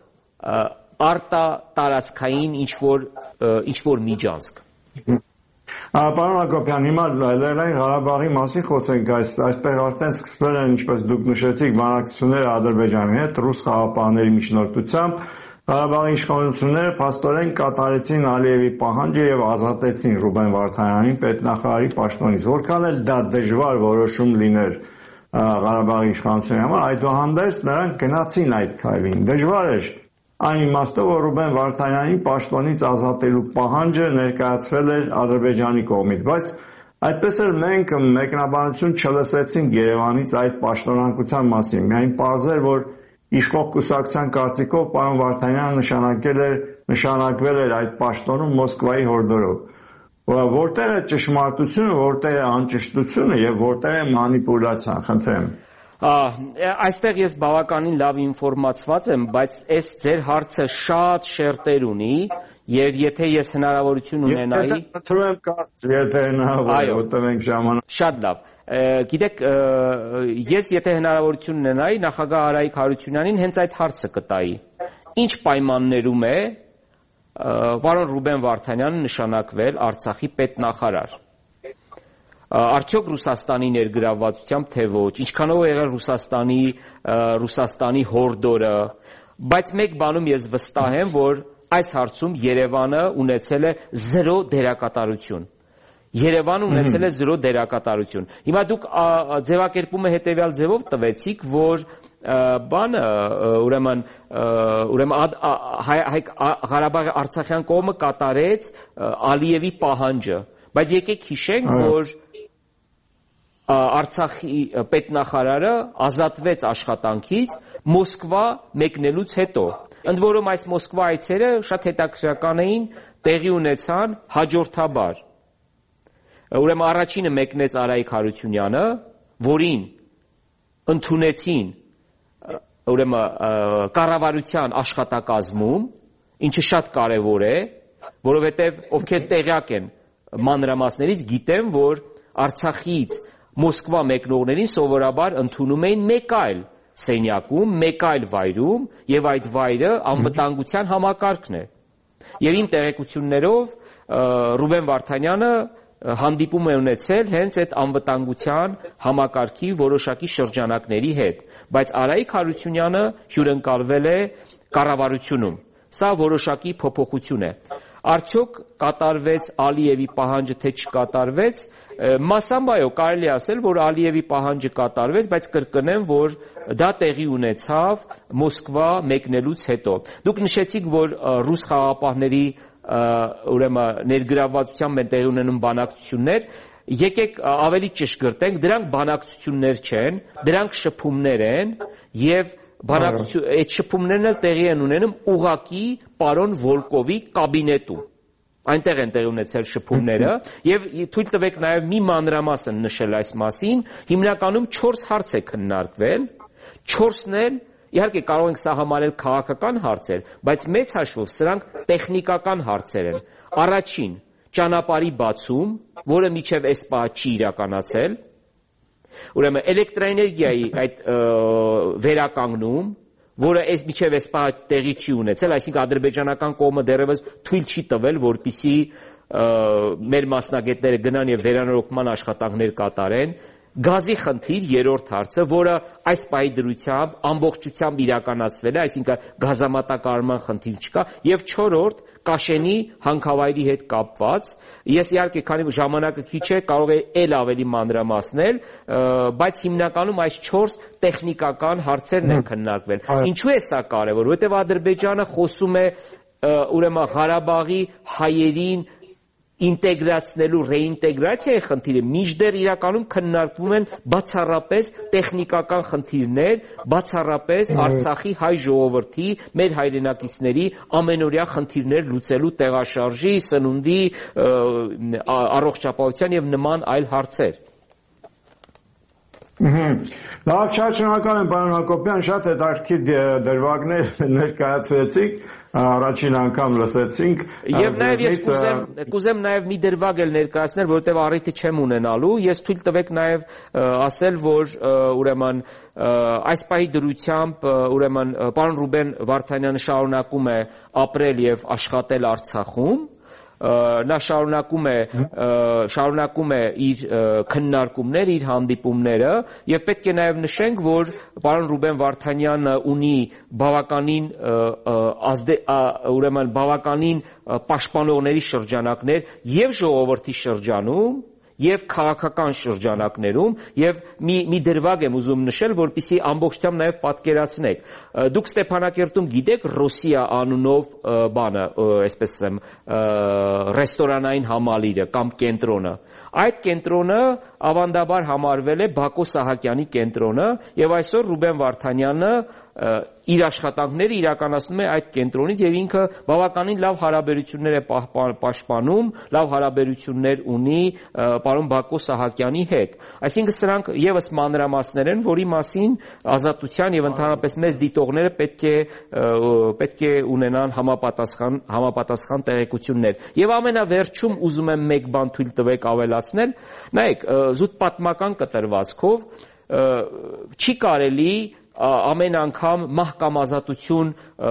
արտատարածքային ինչ-որ միջանցք։ Պարոն Հակոբյան, հիմա Լեռնային Ղարաբաղի մասին խոսենք, այստեղ արդեն սկսվել են, ինչպես դուք նշեցիք, բանակցությունները Ադրբեջանի հետ, ռուս խաղաղապահների միջնորդությամբ, Ղարաբաղի իշխանությունները փաստորեն կատարեցին Ալիևի պահանջը եւ ազատեցին Ռուբեն Վարդանյանին պետնախարարի պաշտոնից։ Որքան էլ դա դժվար որոշում լիներ Ղարաբաղի իշխանությունների համար, այդուհանդերձ նրանք գնացին այդ քայլին։ Դժվար էր այն իմաստով, որ Ռուբեն Վարդանյանին պաշտոնից ազատելու պահանջը ներկայացվել էր Ադրբեջանի կողմից, բայց այդպես էլ մենք մեկնաբանություն չլսեցինք Երևանից այդ պաշտոնանկության մասին։ Միայն պարզ էր, որ իշխող կուսակցության կարծիքով պարոն Վարդանյանը նշանակվել էր այդ պաշտոնում Մոսկվայի հորդորով։ Որտեղ է ճշմարտությունը, որտեղ է անճշտությունը եւ որտեղ է մանիպուլյացիան, խնդրեմ։ Այստեղ ես բավականին լավ ինֆորմացված եմ, բայց այս ձեր հարցը շատ շերտեր ունի եւ եթե ես հնարավորություն ունենայի Եթե կարծ, եթե հնարավոր, որտեղ ենք ժամանակ։ Շատ լավ։ Գիտեք, ես եթե հնարավորություն ունենայի նախագահ Արայիկ Հարությունյանին հենց այդ հարցը կտայի։ Ինչ պայմաններում է պարոն Ռուբեն Վարդանյանը նշանակվել Արցախի պետնախարար։ Արդյոք Ռուսաստանի ներգրավվածությամբ թե ոչ, ինչքանով է եղել Ռուսաստանի հորդորը, բայց մեկ բանում ես վստահ եմ, որ այս հարցում Երևանը ունեցել է 0 դերակատարություն։ Երևանը ունեցել է 0 դերակատարություն։ Հիմա դուք ձևակերպումը հետևյալ ձևով տվեցիք, որ Ղարաբաղի Արցախյան կողմը կատարեց Ալիևի պահանջը, բայց եկեք հիշենք, որ Արցախի պետնախարարը ազատվեց աշխատանքից Մոսկվա մեկնելուց հետո։ Ընդ որում այս Մոսկվա այցերը շատ հետաքրքրական էին, տեղի ունեցան հաջորդաբար։ Ուրեմն առաջինը մեկնեց Արայիկ Հարությունյանը, որին ընդունեցին կառավարության աշխատակազմում, ինչը շատ կարևոր է, որովհետև ովքեր տեղյակ են մանրամասներից գիտեն, որ Արցախից Մոսկվա մեկնողներին սովորաբար ընդունում էին մեկ այլ սենյակում, մեկ այլ վայրում, եւ այդ վայրը անվտանգության համակարգն է։ Եվ իմ տեղեկություններով Ռուբեն Վարդանյանը հանդիպում է ունեցել հենց այդ անվտանգության համակարգի որոշակի շրջանակների հետ, բայց Արայիկ Հարությունյանը հյուրընկալվել է կառավարությունում։ Սա որոշակի փոփոխություն է։ Արդյոք կատարվեց Ալիևի պահանջը, թե չկատարվեց, մասամբ այո, կարելի ասել, որ Ալիևի պահանջը կատարվեց, բայց կրկնեմ, որ դա տեղի ունեցավ Մոսկվա մեկնելուց հետո։ Դուք նշեցիք, որ ռուս խաղաղապահների ներգրավվածությամբ են տեղի ունենում բանակցություններ, եկեք ավելի ճշգրտենք, դրանք բանակցություններ չեն, դրանք շփումներ են եւ այդ շփումներն էլ տեղի են ունենում ուղղակի պարոն Վոլկովի կաբինետում։ Այնտեղ են տեղի ունեցել շփումները եւ թույլ տվեք նաեւ մի մանրամասն նշել այս մասին, հիմնականում 4 հարց է քննարկվել, 4-ն էլ իհարկե կարող ենք սահմանել քաղաքական հարցեր, բայց մեծ հաշվով սրանք տեխնիկական հարցեր են։ Առաջին, ճանապարհի բացում, որը մինչև այս պահը չի իրականացել, ուրեմն էլեկտրաէներգիայի այդ վերականգնում, որը մինչև այս պահը տեղի չի ունեցել, այսինքն ադրբեջանական կողմը դեռևս թույլ չի տվել, որպեսզի մեր մասնագետները գնան եւ վերանորոգման աշխատանքներ կատարեն։ Գազի խնդիր, երրորդ հարցը, որը այս պահի դրությամբ ամբողջությամբ իրականացվել է, այսինքն գազամատակարարման խնդիր չկա, եւ չորրորդ Կաշենի հանքավայրի հետ կապված, ես իհարկե քանի ժամանակը քիչ է, կարող է ել ավելի մանրամասնել, բայց հիմնականում այս 4 տեխնիկական հարցերն են քննարկվել։ Ինչու է սա կարևոր, որովհետեւ Ադրբեջանը խոսում է ուրեմն Ղարաբաղի հայերին ինտեգրացնելու ռեինտեգրացիայի խնդիրը, մինչդեռ իրականում քննարկվում են բացառապես տեխնիկական խնդիրներ, բացառապես Արցախի հայ ժողովրդի, մեր հայրենակիցների ամենօրյա խնդիրներ լուծելու տեղաշարժի, սնունդի, առողջապահության եւ նման այլ հարցեր։ Լավ, շնորհակալ եմ պարոն Հակոբյան, շատ հետաքրքիր դրվագներ ներկայացրեցիք, առաջին անգամ լսեցինք։ Եվ նաև ես կուզեմ նաև մի դրվագ էլ ներկայացնել, որովհետև առիթը չեմ ունենալու, ես թույլ տվեք նաև ասել, որ ուրեմն այս պահի դրությամբ պարոն Ռուբեն Վարդանյանը շարունակում է ապրել եւ աշխատել Արցախում, նա շարունակում է իր քննարկումները, իր հանդիպումները եւ պետք է նաեւ նշենք, որ պարոն Ռուբեն Վարդանյանը ունի բավականին պաշտպանողների շրջանակներ եւ ժողովրդի շրջանում եւ քաղաքական շրջանակներում եւ մի դրվագ եմ ուզում նշել, որպեսզի ամբողջությամբ նաեւ պատկերացնեք։ Դուք Ստեփանակերտում գիտեք Ռոսիա անունով բանը, այսպես ասեմ, ռեստորանային համալիրը կամ կենտրոնը։ Այդ կենտրոնը ավանդաբար համարվել է Բակո Սահակյանի կենտրոնը եւ այսօր Ռուբեն Վարդանյանը իր աշխատանքները իրականացնում է այդ կենտրոնից եւ ինքը բավականին լավ հարաբերություններ է պաշտպանում, լավ հարաբերություններ ունի պարոն Բակո Սահակյանի հետ։ Այսինքն սրանք եւս մանրամասներ են, որի մասին Ազատության եւ ընդհանրապես մեծ դիտողները պետք է ունենան համապատասխան տեղեկություններ։ Եվ ամենավերջում ուզում եմ մեկ բան թույլ տվեք ավելացնել, նայեք, զուտ պատմական կտրվածքով չի կարելի ամեն անգամ մահկամ ազատություն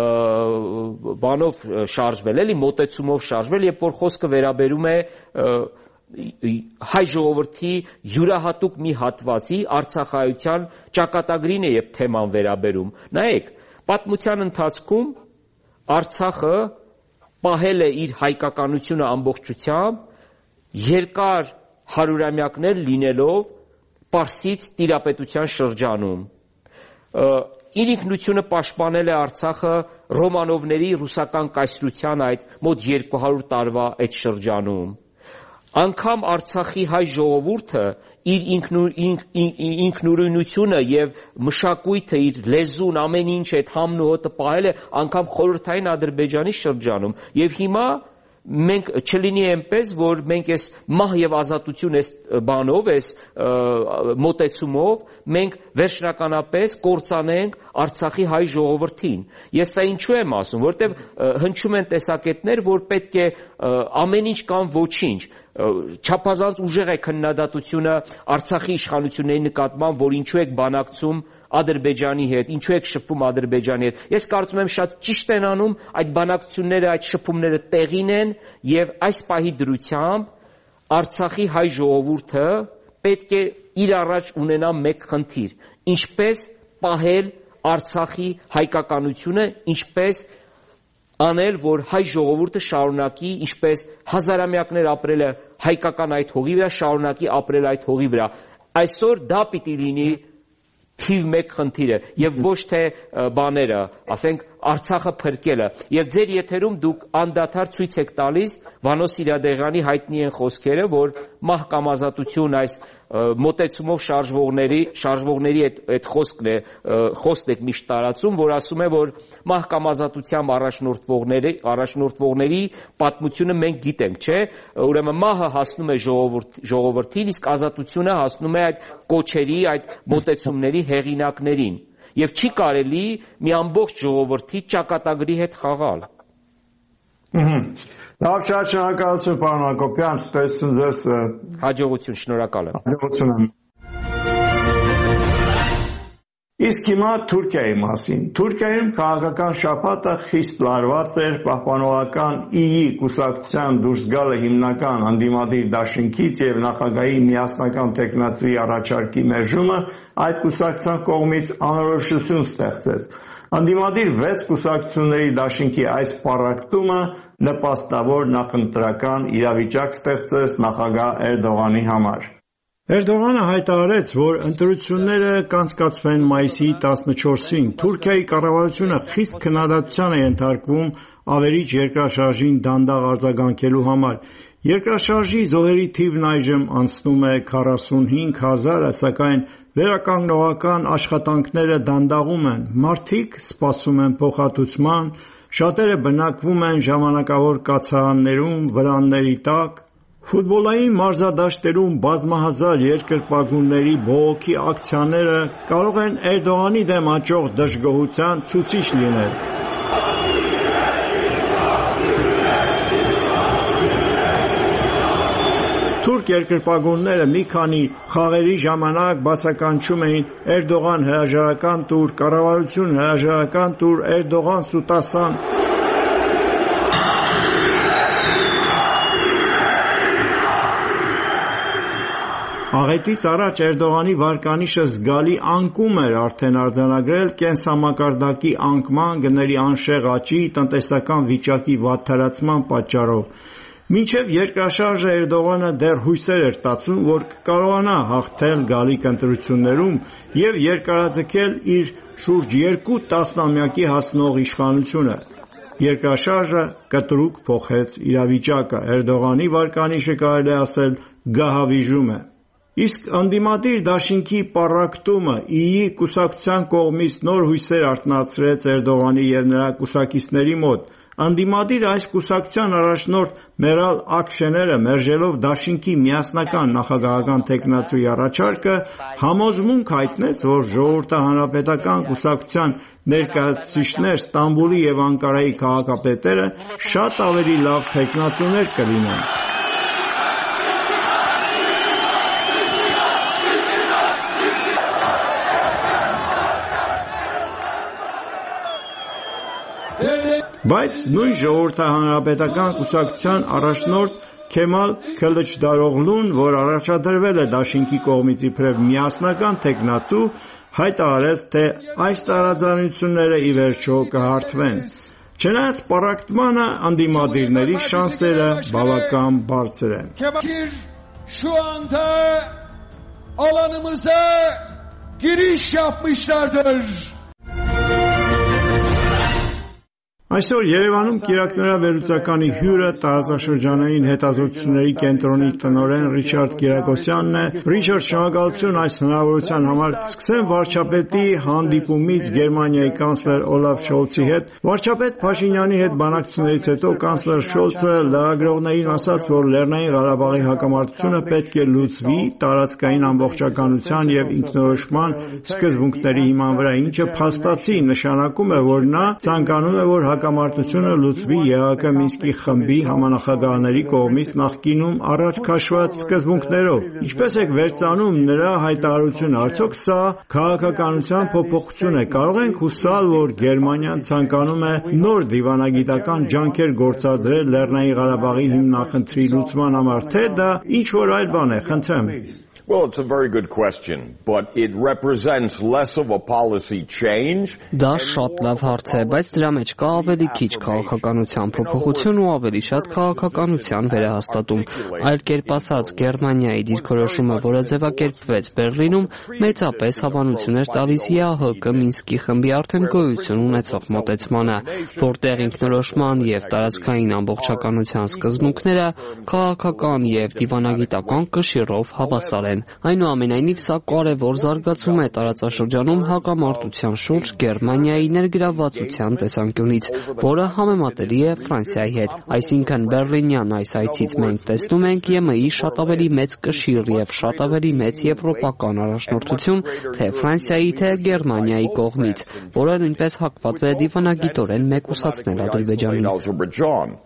բանով շարժվել, էլի մոտեցումով շարժվել, երբ որ խոսքը վերաբերում է հայ ժողովրդի յուրահատուկ մի հատվածի արցախայության ճակատագրին է եւ թեման վերաբերում։ Նայեք, պատմության ընթացքում Արցախը պահել է իր հայկականությունը ամբողջությամբ, երկար հարյուրամյակներ լինելով Պարսից տիրապետության շրջանում։ Իր ինքնությունը պաշտպանել է Արցախը Ռոմանովների ռուսական կայսրության այդ մոտ 200 տարվա այդ շրջանում։ Անգամ Արցախի հայ ժողովուրդը իր ինքնուրույնությունը եւ մշակույթը, իր լեզուն, ամեն ինչ այդ համն ու հոտը պահել է անգամ խորհրդային Ադրբեջանի շրջանում։ Եվ հիմա մենք չլինի այնպես, որ մենք այս մահ եւ ազատություն այս բանով, այս մոտեցումով մենք վերջնականապես կործանենք Արցախի հայ ժողովրդին։ Ես դա ինչու եմ ասում, որտեւ հնչում են տեսակետներ, որ պետք է ամեն ինչ կամ ոչինչ։ Չափազանց ուժեղ է քննադատությունը Արցախի իշխանությունների նկատմամբ, որ ինչու եք բանակցում Ադրբեջանի հետ, ինչու եք շփվում Ադրբեջանի հետ։ Ես կարծում եմ շատ ճիշտ են անում այդ բանակցությունները, այդ շփումները տեղին են եւ այս պահի դրությամբ Արցախի հայ ժողովուրդը պետք է իր առաջ ունենա մեկ խնդիր. ինչպես պահել Արցախի հայկականությունը, ինչպես անել, որ հայ ժողովուրդը շարունակի, ինչպես հազարամյակներ ապրել է հայկական այդ հողի վրա, շարունակի ապրել այդ հողի վրա։ Այսօր դա պիտի լինի թիվ 1 խնդիրը եւ ոչ թե բաները, ասենք Արցախը փրկելը։ Եվ ձեր եթերում դուք անդադար ցույց եք տալիս Վանո Սիրադեղյանի հայտնի են խոսքերը, որ մահ կամ ազատություն այս մոտեցումով շարժվողների այդ խոսքն է միշտ տարածում, որ ասում է, որ մահ կամ ազատությամբ առաջնորդվողների պատմությունը մենք գիտենք, չէ՞։ Ուրեմն մահը հասնում է ժողովրդին, իսկ ազատությունը հասնում է այդ կոչերի, այդ մոտեցումների հեղինակներին։ Եվ չի կարելի մի ամբողջ ժողովրդի ճակատագրի հետ խաղալ։ Լավ, շատ շնորհակալություն պարոն Հակոբյան, ցտեսություն ձեզ։ Հաջողություն, շնորհակալ եմ։ Հաջողություն եմ։ Իսկ հիմա Թուրքիայի մասին։ Թուրքիայում քաղաքական շաբաթը խիստ լարված էր, պահպանողական ԻԻ կուսակցության դուրս գալը հիմնական ընդդիմադիր դաշինքից եւ նախագահի միասնական տեխնացուի առաջարկի մերժումը այդ կուսակցության կողմից անորոշություն ստեղծեց։ Ընդդիմադիր 6 կուսակցությունների դաշինքի այս պառակտումը նպաստավոր նախընտրական իրավիճակ ստեղծեց նախագահ Էրդողանի համար։ Էրդողանը հայտարարեց, որ ընտրությունները կանցկացվեն մայիսի 14-ին։ Թուրքիայի կառավարությունը խիստ քննադատության է ենթարկվում ավերիչ երկրաշարժին դանդաղ արձագանքելու համար։ Երկրաշարժի զոհերի թիվն այժմ անցնում է 45,000-ը, սակայն վերականգնողական աշխատանքները դանդաղում են։ Մարդիկ սպասում են փոխհատուցման, շատերը բնակվում են ժամանակավոր կացարաններում, վրանների տակ։ Ֆուտբոլային մարզադաշտերում բազմահազար երկրպագուների բողոքի ակցիաները կարող են Էրդողանի դեմ աճող դժգոհության ցուցիչ լինել։ Թուրք երկրպագունները մի քանի խաղերի ժամանակ բացականչում էին Էրդողան հրաժարական տուր, կառավարություն հրաժարական տուր, Էրդողան սուտասան։ Աղետից առաջ Էրդողանի վարկանիշը զգալի անկում էր արդեն արձանագրել կենսամակարդակի անկման, գների անշեղ աճի, տնտեսական վիճակի վատթարացման պատճառով։ Մինչև երկրաշարժը Էրդողանը դեռ հույսեր էր տածում, որ կկարողանա հաղթել գալիք ընտրություններում և երկարաձգել իր շուրջ 2 տասնամյակի հասնող իշխանությունը։ Երկրաշարժը կտրուկ փոխեց իրավիճակը։ Էրդողանի վարկանիշը կարելի է ասել գահավիժում է։ Իսկ ընդդիմադիր դաշինքի պառակտումը ԻԻ կուսակցության կողմից նոր հույսեր արթնացրեց Էրդողանի և նրա կուսակիցների մոտ։ Ընդդիմադիր այս կուսակցության առաջնորդ Մերալ Աքշեները, մերժելով դաշինքի միասնական նախագահական թեկնածուի առաջարկը, համոզմունք հայտնեց, որ Ժողովրդահանրապետական կուսակցության ներկայացուցիչներ, Ստամբուլի և Անկարայի քաղաքապետերը շատ ավելի լավ թեկնածուներ կլինեն։ Բայց նույն Ժողովրդահանրապետական կուսակցության առաջնորդ Քեմալ Քլիչդարօղլուն, որ առաջադրվել է դաշինքի կողմից իբրև միասնական թեկնածու, հայտարարեց, թե այս տարաձայնությունները ի վերջո կհարթվեն։ Չնայած պառակտմանը, ընդդիմադիրների շանսերը բավական բարձր են։ Şu anda alanımıza giriş yapmışlardır. Այսօր Երևանում Կիրակնորաբերության հյուրը տարածաշրջանային հետազոտությունների կենտրոնի տնօրեն Ռիչարդ Կիրակոսյանն է։ Ռիչարդ, շնորհակալություն այս հնարավորության համար։ Սկսեմ վարչապետի հանդիպումից Գերմանիայի կանցլեր Օլաֆ Շոլցի հետ։ Վարչապետ Փաշինյանի հետ բանակցություններից հետո կանցլեր Շոլցը լրագրողներին ասաց, որ Լեռնային Ղարաբաղի հակամարտությունը պետք է լուծվի տարածքային ամբողջականության և ինքնորոշման սկզբունքների հիման վրա, ինչը փաստացի նշանակում է, որ նա ցանկանում է, որ հակամարտությունը լուծվի ԵԱՀԿ Մինսկի խմբի համանախագահների կողմից նախկինում առաջ քաշված սկզբունքներով։ Ինչպես եք վերցնում նրա հայտարարությունը, արդյոք սա քաղաքականության փոփոխություն է։ Կարող ենք հուսալ, որ Գերմանիան ցանկանում է նոր դիվանագիտական ջանքեր գործադրել Լեռնային Ղարաբաղի հիմնախնդրի լուծման համար, թե դա ինչ-որ այլ բան է, խնդրեմ։ Well, it's a very good question, but it represents less of a policy change. Դա շատ լավ հարց է, բայց դրա մեջ կա ավելի քիչ քաղաքականության փոփոխություն ու ավելի շատ քաղաքականության վերահաստատում։ Այլ կերպ ասած, Գերմանիայի դիրքորոշումը, որը ձևակերպվեց Բերլինում, մեծապես հավանություն էր տալիս ԵԱՀԿ Մինսկի խմբի արդեն գոյություն ունեցող մոտեցմանը, որտեղ ինքնորոշման և տարածքային ամբողջականության սկզբունքները քաղաքական և դիվանագիտական կշիռով հավասար են։ Այնուամենայնիվ, սա կարևոր զարգացում է տարածաշրջանում հակամարտության շուրջ Գերմանիայի ներգրավվածության տեսանկյունից, որը համեմատելի է Ֆրանսիայի հետ։ Այսինքն Բերլինյան այս այցից մենք տեսնում ենք ԵՄ-ի շատ ավելի մեծ կշիռ և շատ ավելի մեծ եվրոպական առաջնորդություն թե Ֆրանսիայի, թե Գերմանիայի կողմից, որը նույնպես հակված է դիվանագիտորեն մեկուսացնել Ադրբեջանին։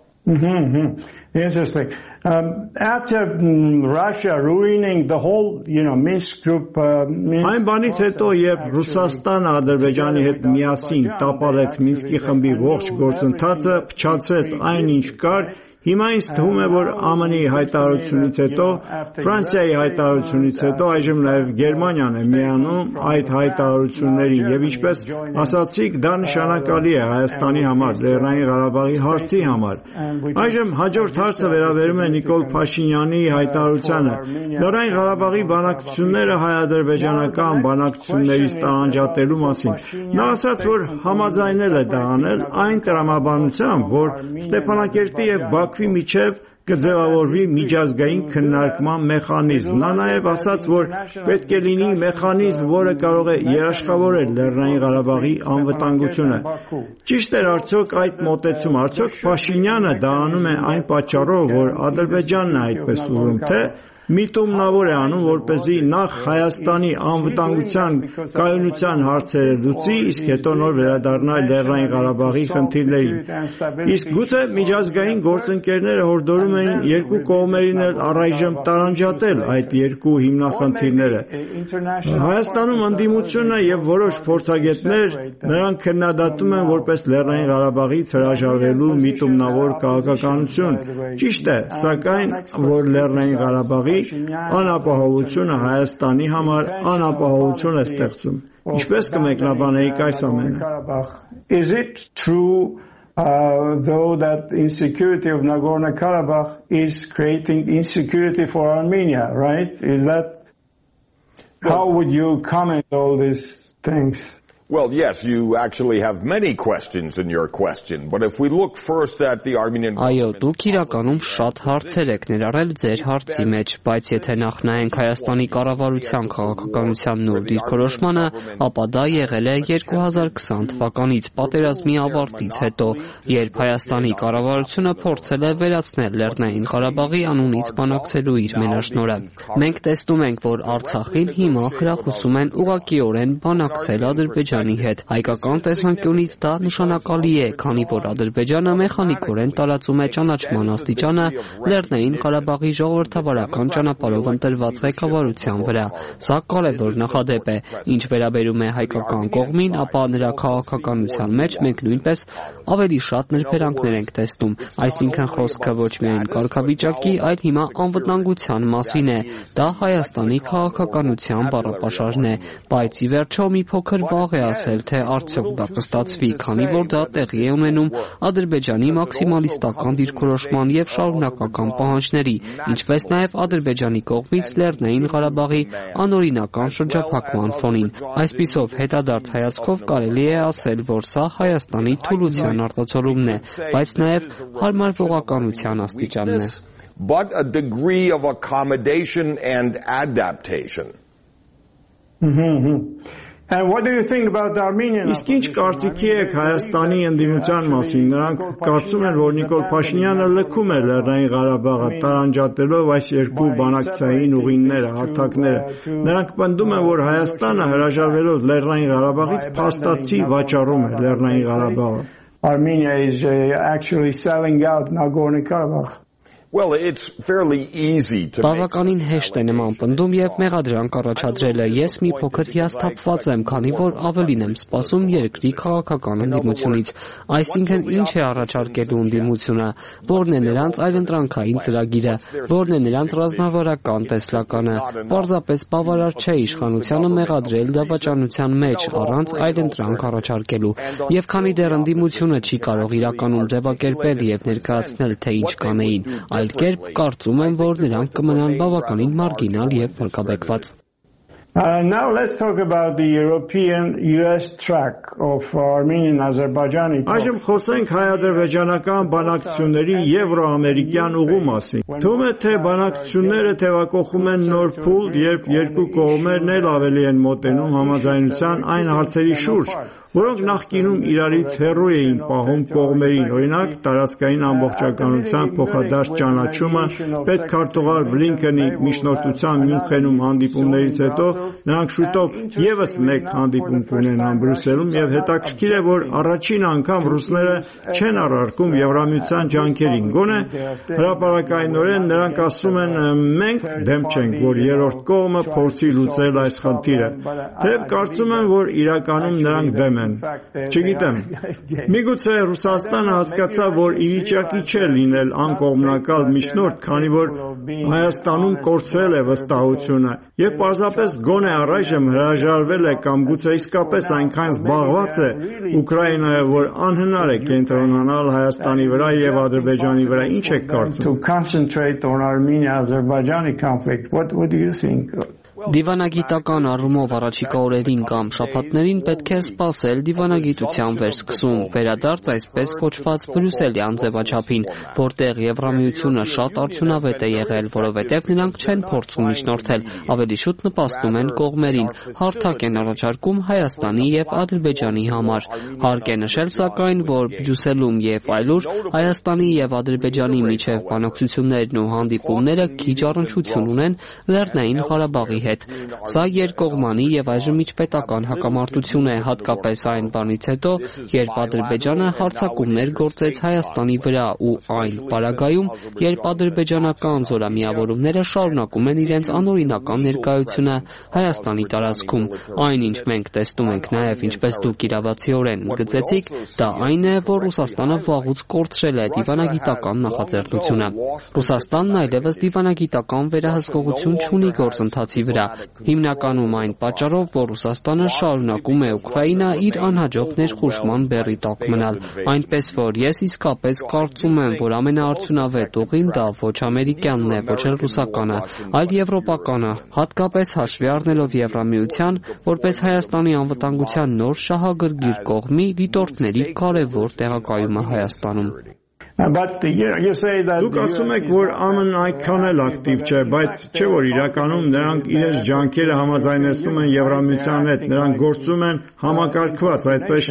Interesting. After Russia ruining the whole, Minsk group, այն բանից հետո, երբ Ռուսաստանը Ադրբեջանի հետ միասին տապալեց Մինսկի խմբի ողջ գործընթացը, փչացրեց այն, ինչ կար, հիմա ինձ թվում է, որ ԱՄՆ-ի հայտարարությունից հետո, Ֆրանսիայի հայտարարությունից հետո այժմ նաև Գերմանիան է միանում այդ հայտարարություններին եւ ինչպես ասացիք, դա նշանակալի է Հայաստանի համար, Լեռնային Ղարաբաղի հարցի համար։ Այժմ հաջորդ հարցը վերաբերում է Նիկոլ Փաշինյանի հայտարարությանը։ Լեռնային Ղարաբաղի բանակցությունները հայ-ադրբեջանական բանակցություններից տարանջատելու մասին։ Նա ասաց, որ համաձայնել է դա անել այն տրամաբանությամբ, որ Ստեփանակերտի եւ Բաքվի միջև կձևավորվի միջազգային քննարկման մեխանիզմ։ Նա նաև ասաց, որ պետք է լինի մեխանիզմ, որը կարող է երաշխավորել Լեռնային Ղարաբաղի անվտանգությունը։ Ճիշտ էր արդյոք այդ մոտեցումը, արդյոք Փաշինյանը դա անում է այն պատճառով, որ Ադրբեջանն է այդպես ուզում, թե միտումնավոր է անում, որպեսզի նախ Հայաստանի անվտանգության կայունության հարցերը լուծի, իսկ հետո նոր վերադառնա Լեռնային Ղարաբաղի խնդիրներին։ Իսկ գուցե միջազգային գործընկերները հորդորում էին երկու կողմերին էլ առայժմ տարանջատել այդ երկու հիմնախնդիրները։ Հայաստանում ընդդիմությունը եւ որոշ փորձագետներ նրանք քննադատում են որպես Լեռնային Ղարաբաղից հրաժարվելու միտումնավոր քաղաքականություն։ Ճիշտ է, սակայն որ Լեռնային Ղարաբաղի Ադրբեջանի անապահովությունը Հայաստանի համար անապահովություն է ստեղծում։ Ինչպես կմեկնաբանեիք այս ամենը? Is it true though that insecurity of Nagorno-Karabakh is creating insecurity for Armenia, right? Is that how would you comment all these things? Well, yes, you actually have many questions in your question, but if we look first at the Armenian Այո, դուք իրականում շատ հարցեր եք ներառել ձեր հարցի մեջ, բայց եթե նախ նայենք Հայաստանի կառավարության քաղաքականությանն ու դիրքորոշմանը, ապա դա եղել է 2020 թվականից պատերազմի ավարտից հետո, երբ Հայաստանի կառավարությունը փորձել է վերացնել Լեռնային Ղարաբաղի անունից բանակցելու իր մենաշնորհը։ Մենք տեսնում ենք, որ Արցախին հիմա խրախուսում են ուղղակիորեն բանակցել Ադրբեջանի հետ։ Հայկական տեսանկյունից դա նշանակալի է, քանի որ Ադրբեջանը մեխանիկորեն տարածում է ճանաչման աստիճանը Լեռնային Ղարաբաղի ժողովրդավարական ճանապարհով ընտրված ղեկավարության վրա։ Սա կարևոր նախադեպ է։ Ինչ վերաբերում է հայկական կողմին, ապա նրա քաղաքականության մեջ մենք նույնպես ավելի շատ նրբերանգներ ենք տեսնում։ Այսինքն խոսքը ոչ միայն կարգավիճակի, այլ հիմա անվտանգության մասին է։ Դա Հայաստանի քաղաքականության բառապաշարն է, բայց ի վերջո մի փոքր վաղ է ասել, թե արդյոք դա կստացվի, քանի որ դա տեղի է ունենում Ադրբեջանի մաքսիմալիստական դիրքորոշման եւ շարունակական պահանջների, ինչպես նաեւ Ադրբեջանի կողմից Լեռնային Ղարաբաղի անօրինական շրջափակման ֆոնին։ Այսպիսով, հետադարձ հայացքով կարելի է ասել, որ սա Հայաստանի թուլության արտացոլումն է, բայց նաեւ հարմարվողականության աստիճանն է։ But a degree of accommodation and adaptation. And what do you think about the Armenian? Իսկ ինչ կարծիքի եք Հայաստանի ընդդիմության մասին? Նրանք կարծում են, որ Նիկոլ Փաշինյանը լքում է Լեռնային Ղարաբաղը, տարանջատելով այս երկու բանակցային ուղիները, հարթակները։ Նրանք պնդում են, որ Հայաստանը հրաժարվելով Լեռնային Ղարաբաղից փաստացի վաճառում է Լեռնային Ղարաբաղը։ Armenia is actually selling out Nagorno-Karabakh. Well, it's fairly easy to Բավականին հեշտ է նման պնդում եւ մեղադրանք առաջադրելը։ Ես մի փոքր հիասթափված եմ, քանի որ ավելին եմ սպասում երկրի քաղաքական ընդդիմությունից։ Այսինքն, ինչ է առաջարկելու ընդդիմությունը, որն է նրանց այլընտրանքային ծրագիրը, որն է նրանց ռազմավարական տեսլականը։ Պարզապես բավարար չէ իշխանությանը մեղադրել դավաճանության մեջ առանց այլընտրանք առաջարկելու։ Եվ քանի դեռ ընդդիմությունը չի կարող իրականում ձևակերպել եւ ներկայացնել, թե ինչ կանեին, այլ կերպ կարծում եմ, որ նրանք կմնան բավականին մարգինալ եւ փրկաբեկված։ Now let's talk about the European-US track of Armenian-Azerbaijani talks. Այժմ խոսենք հայ-ադրբեջանական բանակցությունների եվրոամերիկյան ուղու մասին։ Թվում է, թե բանակցությունները թևակողում են նոր փուլ, երբ երկու կողմերն էլ ավելի են մոտենում համաձայնության այն հարցերի շուրջ, որոնք նախկինում իրարից հեռու էին պահում կողմերին, օրինակ տարածքային ամբողջականության փոխադարձ ճանաչումը, պետքարտուղար Բլինքենի միջնորդության Մյունխենում հանդիպումներից հետո նրանք շուտով եւս մեկ հանդիպում կունենան Բրյուսելում եւ հետաքրքիր է, որ առաջին անգամ ռուսները չեն առարկում Եվրամիության ջանքերին։ Գոնե հրապարակայնորեն նրանք ասում են մենք դեմ չենք, որ երրորդ կողմը փորձի լուծել այս խնդիրը, թեև կարծում եմ, որ իրականում նրանք դեմ են։ Չգիտեմ, միգուցե Ռուսաստանը հասկացավ, որ ի վիճակի չէ լինել անկողմնակալ միջնորդ, քանի որ Հայաստանում կորցրել է վստահությունը եւ պարզապես գոնե առայժմ հրաժարվել է կամ գուցե իսկապես այնքան զբաղված է Ուկրաինայով, որ անհնար է կենտրոնանալ Հայաստանի վրա եւ Ադրբեջանի վրա։ Ինչ եք կարծում? To concentrate on Armenia-Azerbaijani conflict. What do you think? Դիվանագիտական առումով առաջիկա օրերին կամ շաբաթներին պետք է սպասել դիվանագիտության վերսկսում, վերադարձ այսպես կոչված բրյուսելյան ձևաչափին, որտեղ Եվրամիությունը շատ արդյունավետ է եղել, որովհետև նրանք չեն փորձում միջնորդել, ավելի շուտ նպաստում են կողմերին, հարթակ են առաջարկում Հայաստանի եւ Ադրբեջանի համար։ Հարկ է նշել սակայն, որ Բրյուսելում եւ այլուր Հայաստանի եւ Ադրբեջանի միջև բանակցություններն ու հանդիպումները քիչ առնչություն ունեն Լեռնային Ղարաբաղի հետ։ Սա երկկողմանի եւ այժմ միջպետական հակամարտություն է, հատկապես այն բանից հետո, երբ Ադրբեջանը հարձակումներ գործեց Հայաստանի վրա ու այն պարագայում, երբ ադրբեջանական զորամիավորումները շարունակում են իրենց անօրինական ներկայությունը Հայաստանի տարածքում։ Այն, ինչ մենք տեսնում ենք նաեւ, ինչպես դուք իրավացիորեն ընդգծեցիք, դա այն է, որ Ռուսաստանը վաղուց կորցրել է դիվանագիտական նախաձեռնությունը։ Ռուսաստանն այլևս դիվանագիտական վերահսկողություն չունի գործընթացի վրա, հիմնականում այն պատճառով, որ Ռուսաստանը շարունակում է Ուկրաինա իր անհաջող ներխուժման բեռի տակ մնալ, այնպես որ ես իսկապես կարծում եմ, որ ամենաարդյունավետ ուղին դա ոչ ամերիկյանն է, ոչ էլ ռուսականը, այլ եվրոպականը, հատկապես հաշվի առնելով Եվրամիության, որպես Հայաստանի անվտանգության նոր շահագրգիռ կողմի դիտորդների կարևոր տեղակայումը Հայաստանում։ Դուք ասում եք, որ ԱՄՆ-ն այդքան էլ ակտիվ չէ, բայց չէ որ իրականում նրանք իրենց ջանքերը համաձայնեցնում են Եվրամիության հետ, նրանք գործում են համակարգված, այդպես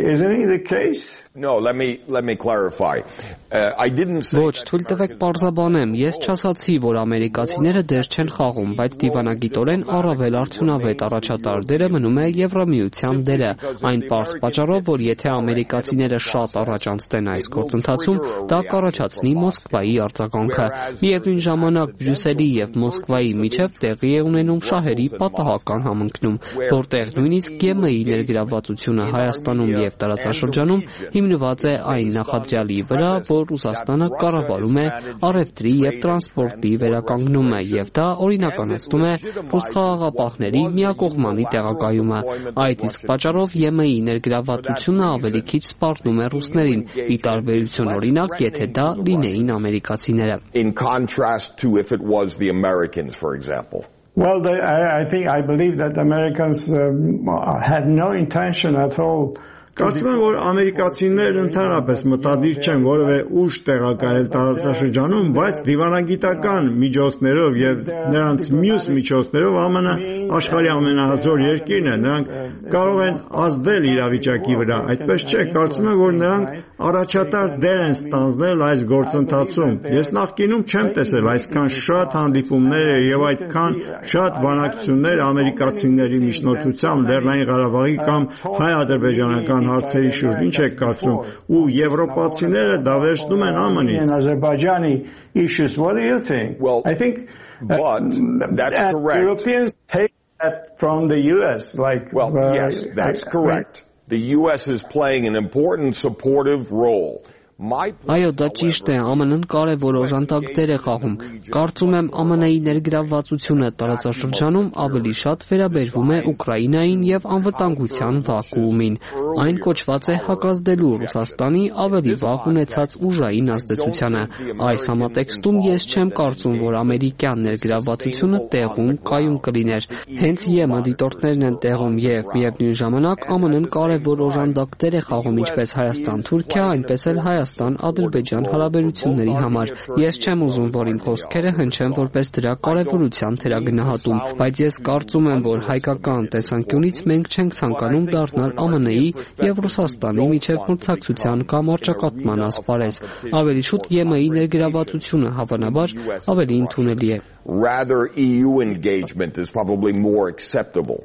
չէ։ No, let me clarify. I didn't say Ոչ, թույլ տվեք պարզաբանեմ, ես չասացի, որ ամերիկացիները դեր չեն խաղում, բայց դիվանագիտորեն առավել արդյունավետ առաջատար դերը մնում է Եվրամիության դերը, այն պարզ պատճառով, որ եթե ամերիկացիները շատ առաջ անցնեն այս գործընթացում, դա կառաջացնի Մոսկվայի արձագանքը։ Միևնույն ժամանակ Բրյուսելի եւ Մոսկվայի միջև տեղի է ունենում շահերի պատահական համընկնում, որտեղ նույնիսկ ԵՄ-ի ներգրավվածությունը Հայաստանում եւ տարածաշրջանում հիմնված է այն նախադրյալի վրա, որ Ռուսաստանը կառավարում է առևտրի եւ տրանսպորտի վերականգնումը եւ դա օրինականացնում է ռուս խաղաղապահների միակողմանի տեղակայումը։ Այդ իսկ պատճառով ԵՄ-ի ներգրավվածությունը ավելի քիչ սպառնում է ռուսներին, ի տարբերություն օրինակ, եթե դա լինեին ամերիկացիները։ in contrast to if it was the Americans, for example. Well, I believe that Americans had no intention at all. Կարծում եմ, որ ամերիկացիներն ընդհանրապես մտադիր չեն որևէ ուժ տեղակայել տարածաշրջանում, բայց դիվանագիտական միջոցներով եւ նրանց մյուս միջոցներով ԱՄՆ-ը աշխարհի ամենահզոր երկիրն է, նրանք կարող են ազդել իրավիճակի վրա, այդպես չէ, կարծում եմ, որ նրանք առաջատար դեր են ստանձնել այս գործընթացում։ Ես նախկինում չեմ տեսել այսքան շատ հանդիպումներ եւ այդքան շատ բանակցություններ ամերիկացիների միջնորդությամբ Լեռնային Ղարաբաղի կամ հայ-ադրբեջանական հարցերի շուրջ, ինչ եք կարծում, ու եվրոպացիները դա վերցնում են ԱՄՆ-ից։ Azerbaijani issues. What do you think? Well, I think that's correct. Europeans take that from the US, like. Well, yes, that's correct. The U.S. is playing an important supportive role. Այո, դա ճիշտ է, ԱՄՆ-ն կարևոր օժանդակ դեր է խաղում։ Կարծում եմ ԱՄՆ-ի ներգրավվածությունը տարածաշրջանում ավելի շատ վերաբերվում է Ուկրաինային եւ անվտանգության վակուումին։ Այն կոչված է հակազդելու Ռուսաստանի ավելի վաղ ունեցած ուժային ազդեցությանը։ Այս համատեքստում ես չեմ կարծում, որ ամերիկյան ներգրավվածությունը տեղում կայուն կլիներ։ Հենց ԵՄ դիտորդներն են տեղում եւ միևնույն ժամանակ ԱՄՆ-ն կարևոր օժանդակ դեր է խաղում ինչպես Հայաստան-Թուրքիա, այնպես էլ Հայաստան-Ադրբեջան հարաբերությունների համար։ Ես չեմ ուզում, որ իմ խոսքերը հնչեն որպես դրա կարևորության թերագնահատում, բայց ես կարծում եմ, որ հայկական տեսանկյունից մենք չենք ցանկանում դառնալ ԱՄՆ-ի եւ Ռուսաստանի միջև մրցակցության կամ առճակատման ասպարեզ։ Ավելի շուտ ԵՄ-ի ներգրավվածությունը հավանաբար ավելի ընդունելի է։ Rather, EU engagement is probably more acceptable.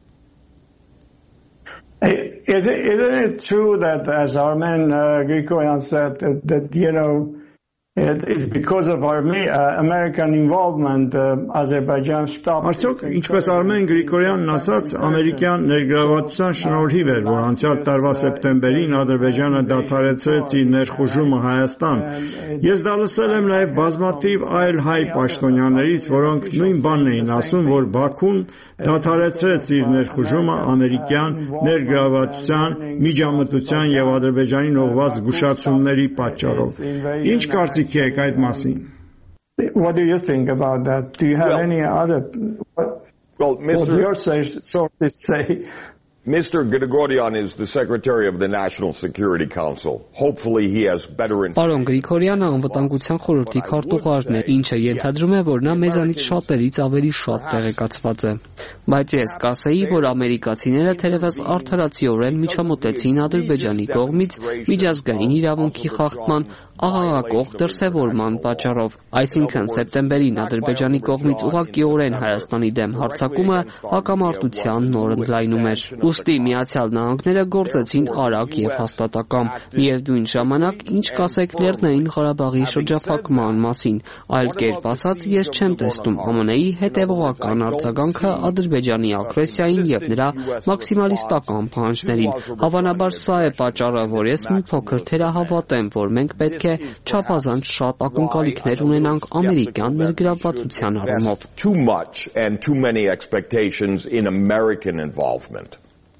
Isn't it true that, as Armen Grigoryan said, that you know, it's because of American involvement, Azerbaijan stopped. Արդյոք, ինչպես Արմեն Գրիգորյանն ասաց, ամերիկյան ներգրավվածության շնորհիվ էր, որ անցյալ տարվա սեպտեմբերին Ադրբեջանը դադարեցրեց իր ներխուժումը Հայաստան։ Ես դա լսել եմ նաև բազմաթիվ այլ հայ պաշտոնյաներից, որոնք նույն բանն էին ասում, որ Բաքուն դադարեցրեց իր ներխուժումը ամերիկյան ներգրավվածության, միջամտության եւ Ադրբեջանին ուղղված զգուշացումների պատճառով։ Ինչ կարծիք եք այդ մասին? What do you think about that? Do you have any other? What your sources say? Mr. Grigoryan is the Secretary of the National Security Council. Hopefully he has better information. Պարոն Գրիգորյանը անվտանգության խորհրդի քարտուղարն է, ինչը ենթադրում է, որ նա մեզանից շատերից ավելի շատ տեղեկացված է։ Բայց ես կասեի, որ ամերիկացիները թերևս արդարացիորեն միջամտեցին Ադրբեջանի կողմից միջազգային իրավունքի խախտման աղաղակող դրսևորման պատճառով, այսինքն սեպտեմբերին Ադրբեջանի կողմից ուղղակիորեն Հայաստանի դեմ հարձակումը հակամարտության նոր ընդլայնում էր։ Ուստի Միացյալ Նահանգները գործեցին արագ եւ հաստատակամ։ Միևնույն ժամանակ, ինչ կասեք Լեռնային Ղարաբաղի շրջափակման մասին, այլ կերպ ասած, ես չեմ տեսնում ԱՄՆ-ի հետևողական արձագանքը Ադրբեջանի ագրեսիային եւ նրա մաքսիմալիստական պահանջներին։ Հավանաբար սա է պատճառը, որ ես մի փոքր թերահավատեմ, որ մենք պետք է չափազանց շատ ակնկալիքներ ունենանք ամերիկյան ներգրավվածության առումով։ Too much and too many expectations in American involvement.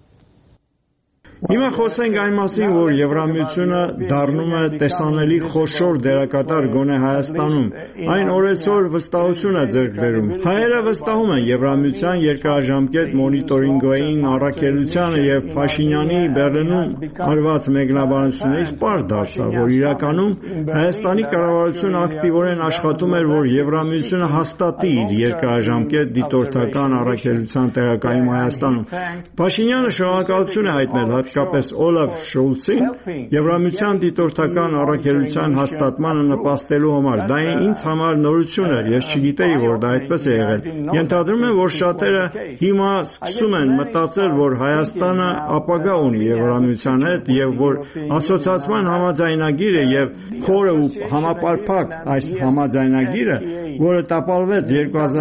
Հիմա խոսենք այն մասին, որ Եվրամիությունը դառնում է տեսանելի խոշոր դերակատար գոնե Հայաստանում։ Այն օրեցօր վստահություն է ձեռք բերում։ Հայերը վստահում են Եվրամիության երկարաժամկետ մոնիտորինգային առաքելությանը եւ Փաշինյանի Բեռլինում արված մեկնաբանություններից պարզ դարձավ, որ իրականում Հայաստանի կառավարությունը ակտիվորեն աշխատում էր, որ Եվրամիությունը հաստատի իր երկարաժամկետ դիտորդական առաքելության տեղակայում Հայաստանում։ Փաշինյանը շնորհակալություն է հայտնել հատկապես Օլաֆ Շոլցին Եվրամիության դիտորդական առաքելության հաստատմանը նպաստելու համար։ Դա ինձ համար նորություն էր, ես չգիտեի, որ դա այդպես է եղել։ Ենթադրում եմ, որ շատերը հիմա սկսում են մտածել, որ Հայաստանը ապագա ունի Եվրամիության հետ եւ որ ասոցիացիան համաձայնագիրը եւ խորը ու համապարփակ այս համաձայնագիրը, որը տապալվեց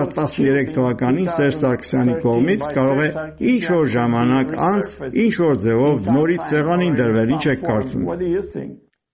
2013 թվականին Սերժ Սարգսյանի կողմից, կարող է ինչ որ ժամանակ անց ինչ որ ձևով նորից սեղանին դրվել, ինչ եք կարծում։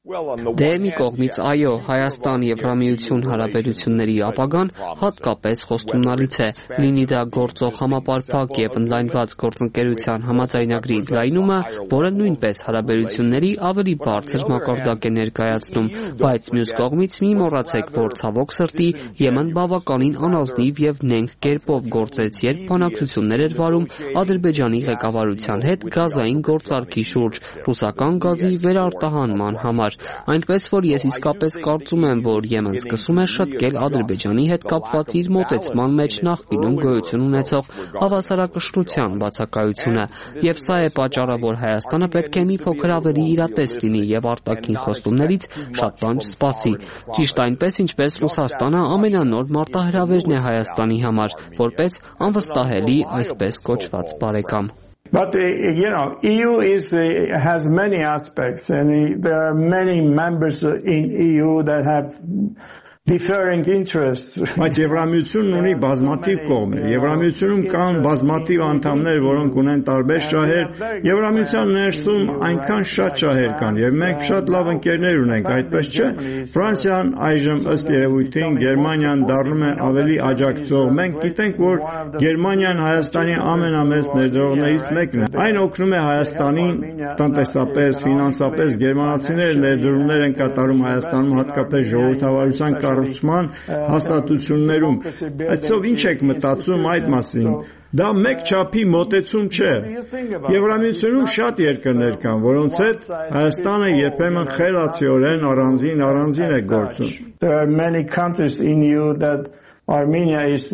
Դե մի կողմից այո, Հայաստան-Եվրամիություն հարաբերությունների ապագան հատկապես խոստումնալից է, լինի դա գործող համապարփակ եւ ընդլայնված գործընկերության համաձայնագրի ընդլայնումը, որը նույնպես հարաբերությունների ավելի բարձր մակարդակ է ներկայացնում, բայց մյուս կողմից մի մոռացեք, որ ցավոք սրտի Եմեն բավականին անազնիվ եւ նենգ կերպով գործեց, երբ բանակցություններ էր վարում Ադրբեջանի ղեկավարության հետ գազային գործարքի շուրջ ռուսական գազի վերարտահանման համար։ Այնպես որ ես իսկապես կարծում եմ, որ Եմեն սկսում է շտկել Ադրբեջանի հետ կապված իր մոտեցման մեջ նախկինում գոյություն ունեցող հավասարակշռության բացակայությունը, եւ սա է պատճառը, որ Հայաստանը պետք է մի փոքր ավելի իրատես լինի եւ արտաքին խոստումներից շատ բան չսպասի։ Ճիշտ այնպես, ինչպես Ռուսաստանը ամենանոր մարտահրավերն է Հայաստանի համար, որպես անվստահելի այսպես կոչված բարեկամ։ But EU has many aspects, and there are many members in EU that have differing interests. Բայց Եվրամիությունն ունի բազմաթիվ կողմեր։ Եվրամիությունում կան բազմաթիվ անդամներ, որոնք ունեն տարբեր շահեր։ Եվրամիության ներսում այնքան շատ շահեր կան, եւ մենք շատ լավ ընկերներ ունենք, այդպես չէ։ Ֆրանսիան այժմ ըստ երևույթին Գերմանիան դառնում է ավելի աջակցող։ Մենք գիտենք, որ Գերմանիան Հայաստանի ամենամեծ ներդրողներից մեկն է։ Այն օգնում է Հայաստանին տնտեսապես, ֆինանսապես։ Գերմանացիները ներդրումներ են կատարում Հայաստանում, հատկապես ժողովրդավարության կառուցման հաստատություններում։ Այսով ինչ եք մտածում այդ մասին։ Դա մեկ չափի մոտեցում չէ։ Եվրամիությունում շատ երկրներ կան, որոնց հետ Հայաստանը երբեմն խելացիորեն առանձին է գործում։ There are many countries in EU that Armenia is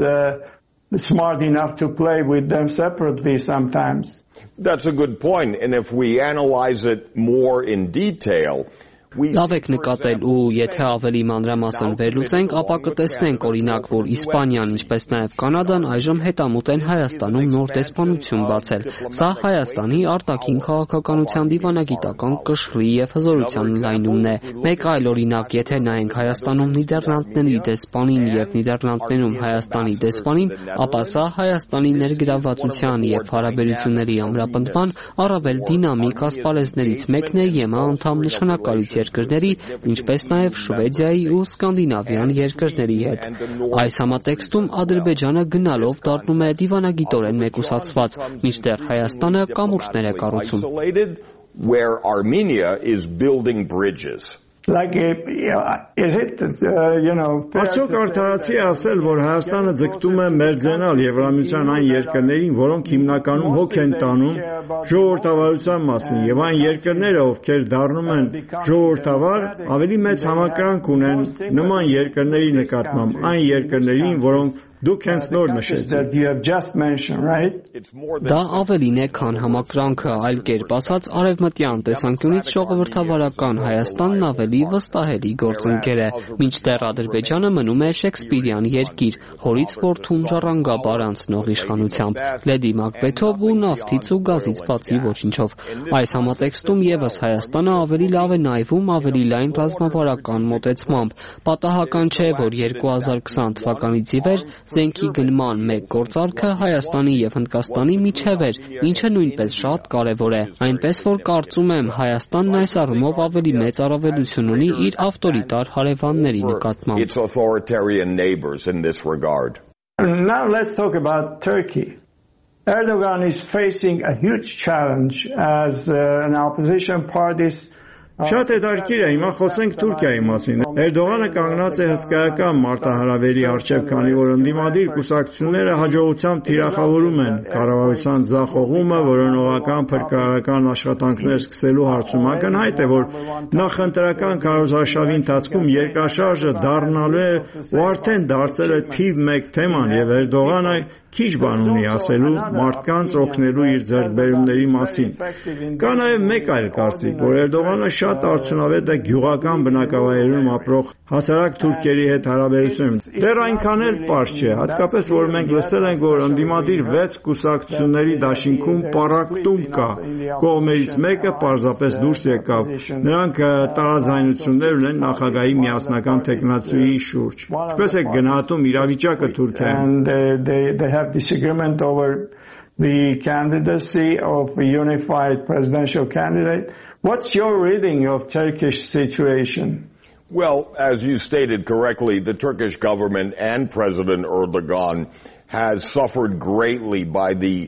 smart enough to play with them separately sometimes. That's a good point, and if we analyze it more in detail, Լավ եք նկատել ու եթե ավելի մանրամասն վերլուծենք, ապա կտեսնենք օրինակ, որ Իսպանիան, ինչպես նաև Կանադան այժմ հետամուտ են Հայաստանում նոր դեսպանություն բացել։ Սա Հայաստանի արտաքին քաղաքականության դիվանագիտական կշռի եւ հզորության ընդլայնումն է։ Մեկ այլ օրինակ, եթե նայենք Հայաստանում Նիդերլանդների դեսպանին եւ Նիդերլանդներում Հայաստանի դեսպանին, ապա սա Հայաստանի ներգրավվածության եւ հարաբերությունների ամրապնդման առավել դինամիկ ասպարեզներից մեկն է ԵՄ անդամ նշանակալից երկրների, ինչպես նաև Շվեդիայի ու Սկանդինավյան երկրների հետ։ Այս համատեքստում Ադրբեջանը գնալով դառնում է դիվանագիտորեն մեկուսացված, մինչդեռ Հայաստանը կամուրջներ է կառուցում։ where Armenia is building bridges. Արդյոք արդարացի է ասել, որ Հայաստանը ձգտում է մերձենալ Եվրամիության այն երկրներին, որոնք հիմնականում հոգ են տանում ժողովրդավարության մասին, եւ այն երկրները, ովքեր դառնում են ժողովրդավար, ավելի մեծ համակրանք ունեն նման երկրների նկատմամբ, այն երկրներին, որոնք դուք հենց նոր նշեցիք։ Դա ավելին է, քան համակրանքը, այլ կերպ ասած, արևմտյան տեսանկյունից ժողովրդավարական Հայաստանն ավելի վստահելի գործընկեր է, մինչդեռ Ադրբեջանը մնում է շեքսպիրյան երկիր, հորից որդուն ժառանգաբար անցնող իշխանությամբ, լեդի Մակբեթով ու նավթից ու գազից բացի ոչինչով։ Այս համատեքստում եւս Հայաստանը ավելի լավ է նայվում ավելի լայն ռազմավարական մոտեցմամբ։ Պատահական չէ, որ 2020 թվականից ի վեր զենքի գնման մեկ գործարքը Հայաստանի եւ Հնդկաստանի միջև էր, ինչը նույնպես շատ կարեւոր է, այնպես որ կարծում եմ Հայաստանն այս առումով ավելի մեծ առավելություն ունի իր ավտորիտար հարևանների նկատմամբ։ Now let's talk about Turkey. Erdogan is facing a huge challenge as an opposition party's Շատ հետաքրքիր է, հիմա խոսենք Թուրքիայի մասին։ Էրդողանը կանգնած է հսկայական մարտահրավերի առջև, քանի որ ընդդիմադիր կուսակցությունները հաջողությամբ թիրախավորում են կառավարության ձախողումը, որոնողական փրկարարական աշխատանքներ սկսելու հարցում։ Ակնհայտ է, որ նախընտրական քարոզարշավի ընթացքում երկրաշարժը դառնալու է ու արդեն դարձել է թիվ 1 թեման, եւ Էրդողանը քիչ բան ունի ասելու մարդկանց օգնելու իր ձեռքբերումների մասին։ Կա նաև մեկ այլ կարծիք, որ Էրդողանը շատ արդյունավետ է գյուղական բնակավայրերում ապրող հասարակ թուրքերի հետ հարաբերությունում։ Դեռ այնքան էլ պարզ չէ, հատկապես որ մենք լսել ենք, որ ընդդիմադիր 6 կուսակցությունների դաշինքում պառակտում կա։ Կողմերից մեկը պարզապես դուրս եկավ։ Նրանք տարաձայնություններ ունեն նախագահի միասնական թեկնածուի շուրջ։ Ինչպես է գնահատում իրավիճակը Թուրքիայում։ Disagreement over the candidacy of a unified presidential candidate. What's your reading of Turkish situation? Well, as you stated correctly, the Turkish government and President Erdogan has suffered greatly by the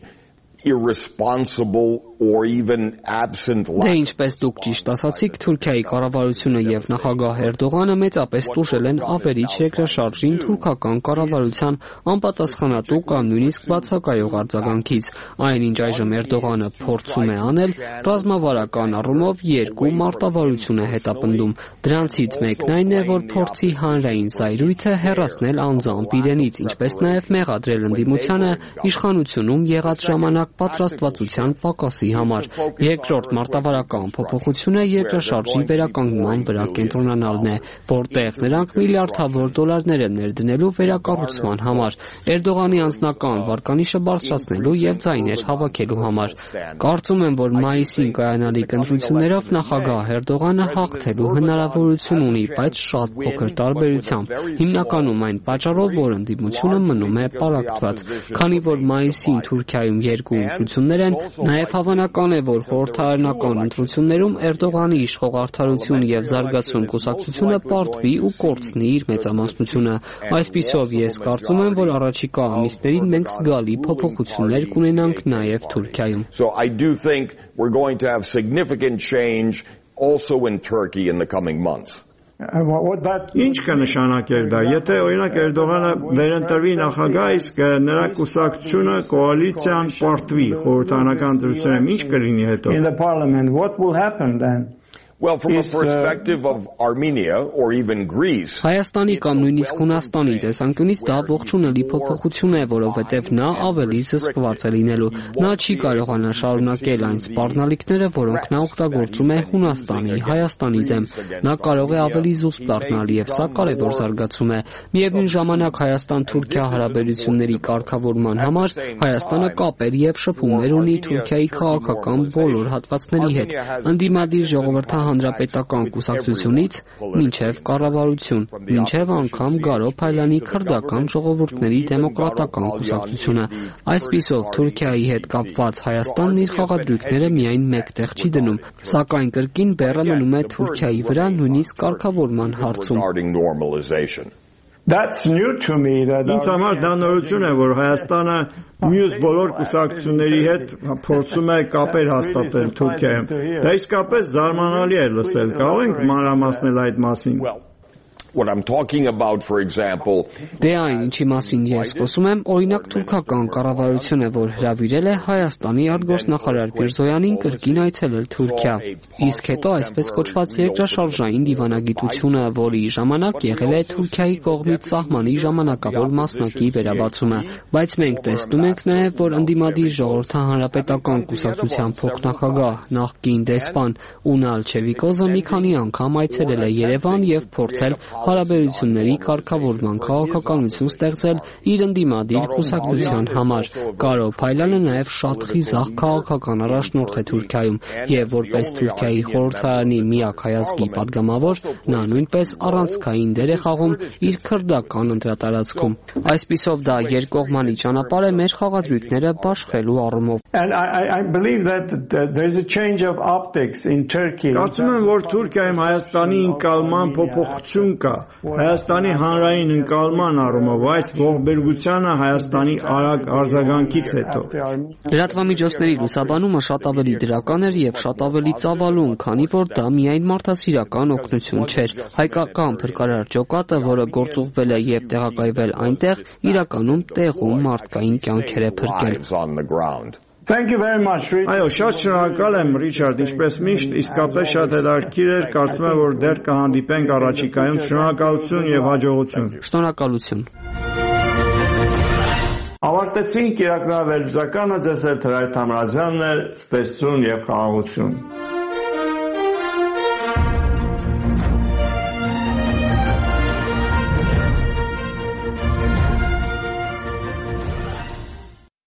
irresponsible or even absent Դե ինչպես դուք ճիշտ ասացիք, Թուրքիայի կառավարությունը եւ նախագահ Էրդողանը մեծապես տուժել են ավերիչ երկրաշարժին թուրքական կառավարության անպատասխանատու կամ նույնիսկ բացակայող արձագանքից։ Այն ինչ այժմ Էրդողանը փորձում է անել, ռազմավարական առումով 2 մարտավարություն է հետապնդում։ Դրանցից մեկն այն է, որ փորձի հանրային զայրույթը հեռացնել անձամբ իրենից, ինչպես նաեւ մեղադրել ընդդիմությանը իշխանությունում եղած ժամանակ պատրաստվածության պակասի համար։ Երկրորդ մարտավարական փոփոխությունը երկրաշարժի վերականգնման վրա կենտրոնանալն է, որտեղ նրանք միլիարդավոր դոլարներ են ներդնելու վերակառուցման համար, Էրդողանի անձնական վարկանիշը բարձրացնելու եւ ձայներ հավաքելու համար։ Կարծում եմ, որ մայիսին կայանալիք ընտրություններով նախագահ Էրդողանը հաղթելու հնարավորություն ունի, բայց շատ փոքր տարբերությամբ, հիմնականում այն պատճառով, որ ընդդիմությունը մնում է պառակտված։ Քանի որ մայիսին Թուրքիայում 2 ընտրություններ են, նաև հավանական է, որ խորհրդարանական ընտրություններում Էրդողանի իշխող Արդարություն եւ Զարգացում կուսակցությունը պարտվի ու կորցնի իր մեծամասնությունը։ Այսպիսով ես կարծում եմ, որ առաջիկա ամիսներին մենք զգալի փոփոխություններ կունենանք նաև Թուրքիայում։ So I do think we're going to have significant change also in Turkey in the coming months. Ինչ կնշանակեր դա, եթե օրինակ Էրդողանը վերընտրվի նախագահ, իսկ նրա կուսակցությունը կոալիցիան պարտվի խորհրդարանական ընտրություններում, ինչ կլինի հետո? Well, from a perspective of Armenia or even Greece, Հայաստանի կամ նույնիսկ Հունաստանի տեսանկյունից դա ողջունելի փոփոխություն է, որովհետև նա ավելի զսպված է լինելու։ Նա չի կարողանա շարունակել այն սպառնալիքները, որոնք նա օգտագործում է Հունաստանի, Հայաստանի դեմ։ Նա կարող է ավելի զուսպ դառնալ եւ սա կարևոր զարգացում է։ Միևնույն ժամանակ Հայաստան-Թուրքիա հարաբերությունների կարգավորման համար Հայաստանը կապեր եւ շփումներ ունի Թուրքիայի քաղաքական բոլոր հատվածների հետ։ Ընդդիմադիր հանրապետական կուսակցությունից մինչև կառավարություն, մինչև անգամ Գարո Փայլյանի քրդական ժողովուրդների դեմոկրատական կուսակցությունը։ Այսպիսով Թուրքիայի հետ կապված Հայաստանն իր խաղադրույքները միայն մեկտեղ չի դնում, սակայն կրկին բեռը մնում է Թուրքիայի վրա նույնիսկ կարգավորման հարցում։ That's new to me. Ինձ համար դա նորություն է, որ Հայաստանը մյուս բոլոր կուսակցությունների հետ փորձում է կապեր հաստատել Թուրքիայում։ Դա իսկապես զարմանալի է լսել։ Կարող ենք մանրամասնել այդ մասին։ What I'm talking about, for example, Դե այն, ինչի մասին ես խոսում եմ, օրինակ թուրքական կառավարությունը, որ հրավիրել է Հայաստանի արտգործնախարար Միրզոյանին կրկին այցելել Թուրքիա։ Իսկ հետո այսպես կոչված երկրաշարժային դիվանագիտությունը, որի ժամանակ եղել է Թուրքիայի կողմից սահմանի ժամանակավոր մասնակի վերաբացումը։ Բայց մենք տեսնում ենք նաև, որ ընդդիմադիր ժողովրդահանրապետական կուսակցության փոխնախագահ նախկին դեսպան Ունալ Չևիկոզը մի քանի անգամ այցելել է Երևան եւ փորձել հարաբերությունների կարգավորման քաղաքականություն ստեղծել իր ընդդիմադիր կուսակցության համար։ Կարո Փայլյանը նաև շատ խիզախ քաղաքական առաջնորդ է Թուրքիայում եւ որպես Թուրքիայի խորհրդարանի միակ հայազգի падգամավոր նա նույնպես առանցքային դեր է խաղում իր քրդական ընտրատարածքում։ Այսպիսով դա երկկողմանի ճանապարհ է մեր խաղադրույքները բաշխելու առումով։ I believe that there's a change of optics in Turkey. Կարծում եմ, որ Թուրքիայում Հայաստանի ընկալման փոփոխություն կա։ Հայաստանի հանրային ընկալման առումով այս ողբերգությանը Հայաստանի արագ արձագանքից հետո։ Լրատվամիջոցների լուսաբանումը շատ ավելի դրական էր եւ շատ ավելի ծավալուն, քանի որ դա միայն մարդասիրական օգնություն չէր։ Հայկական փրկարար ջոկատը, որը գործուղվել է եւ տեղակայվել այնտեղ, իրականում տեղում մարդկային կյանքեր է փրկել։ Thank you very much. Այո, շատ շնորհակալ եմ, Ռիչարդ, ինչպես միշտ, իսկապես շատ հետաքրքիր էր, կարծում եմ, որ դեռ կհանդիպենք առաջիկայում։ Շնորհակալություն եւ հաջողություն։ Շնորհակալություն։ Ավարտեցինք իրականավերջականը, ձեզ հետ Հրայր Թամրազյանն էր, ցտեսություն եւ խաղաղություն։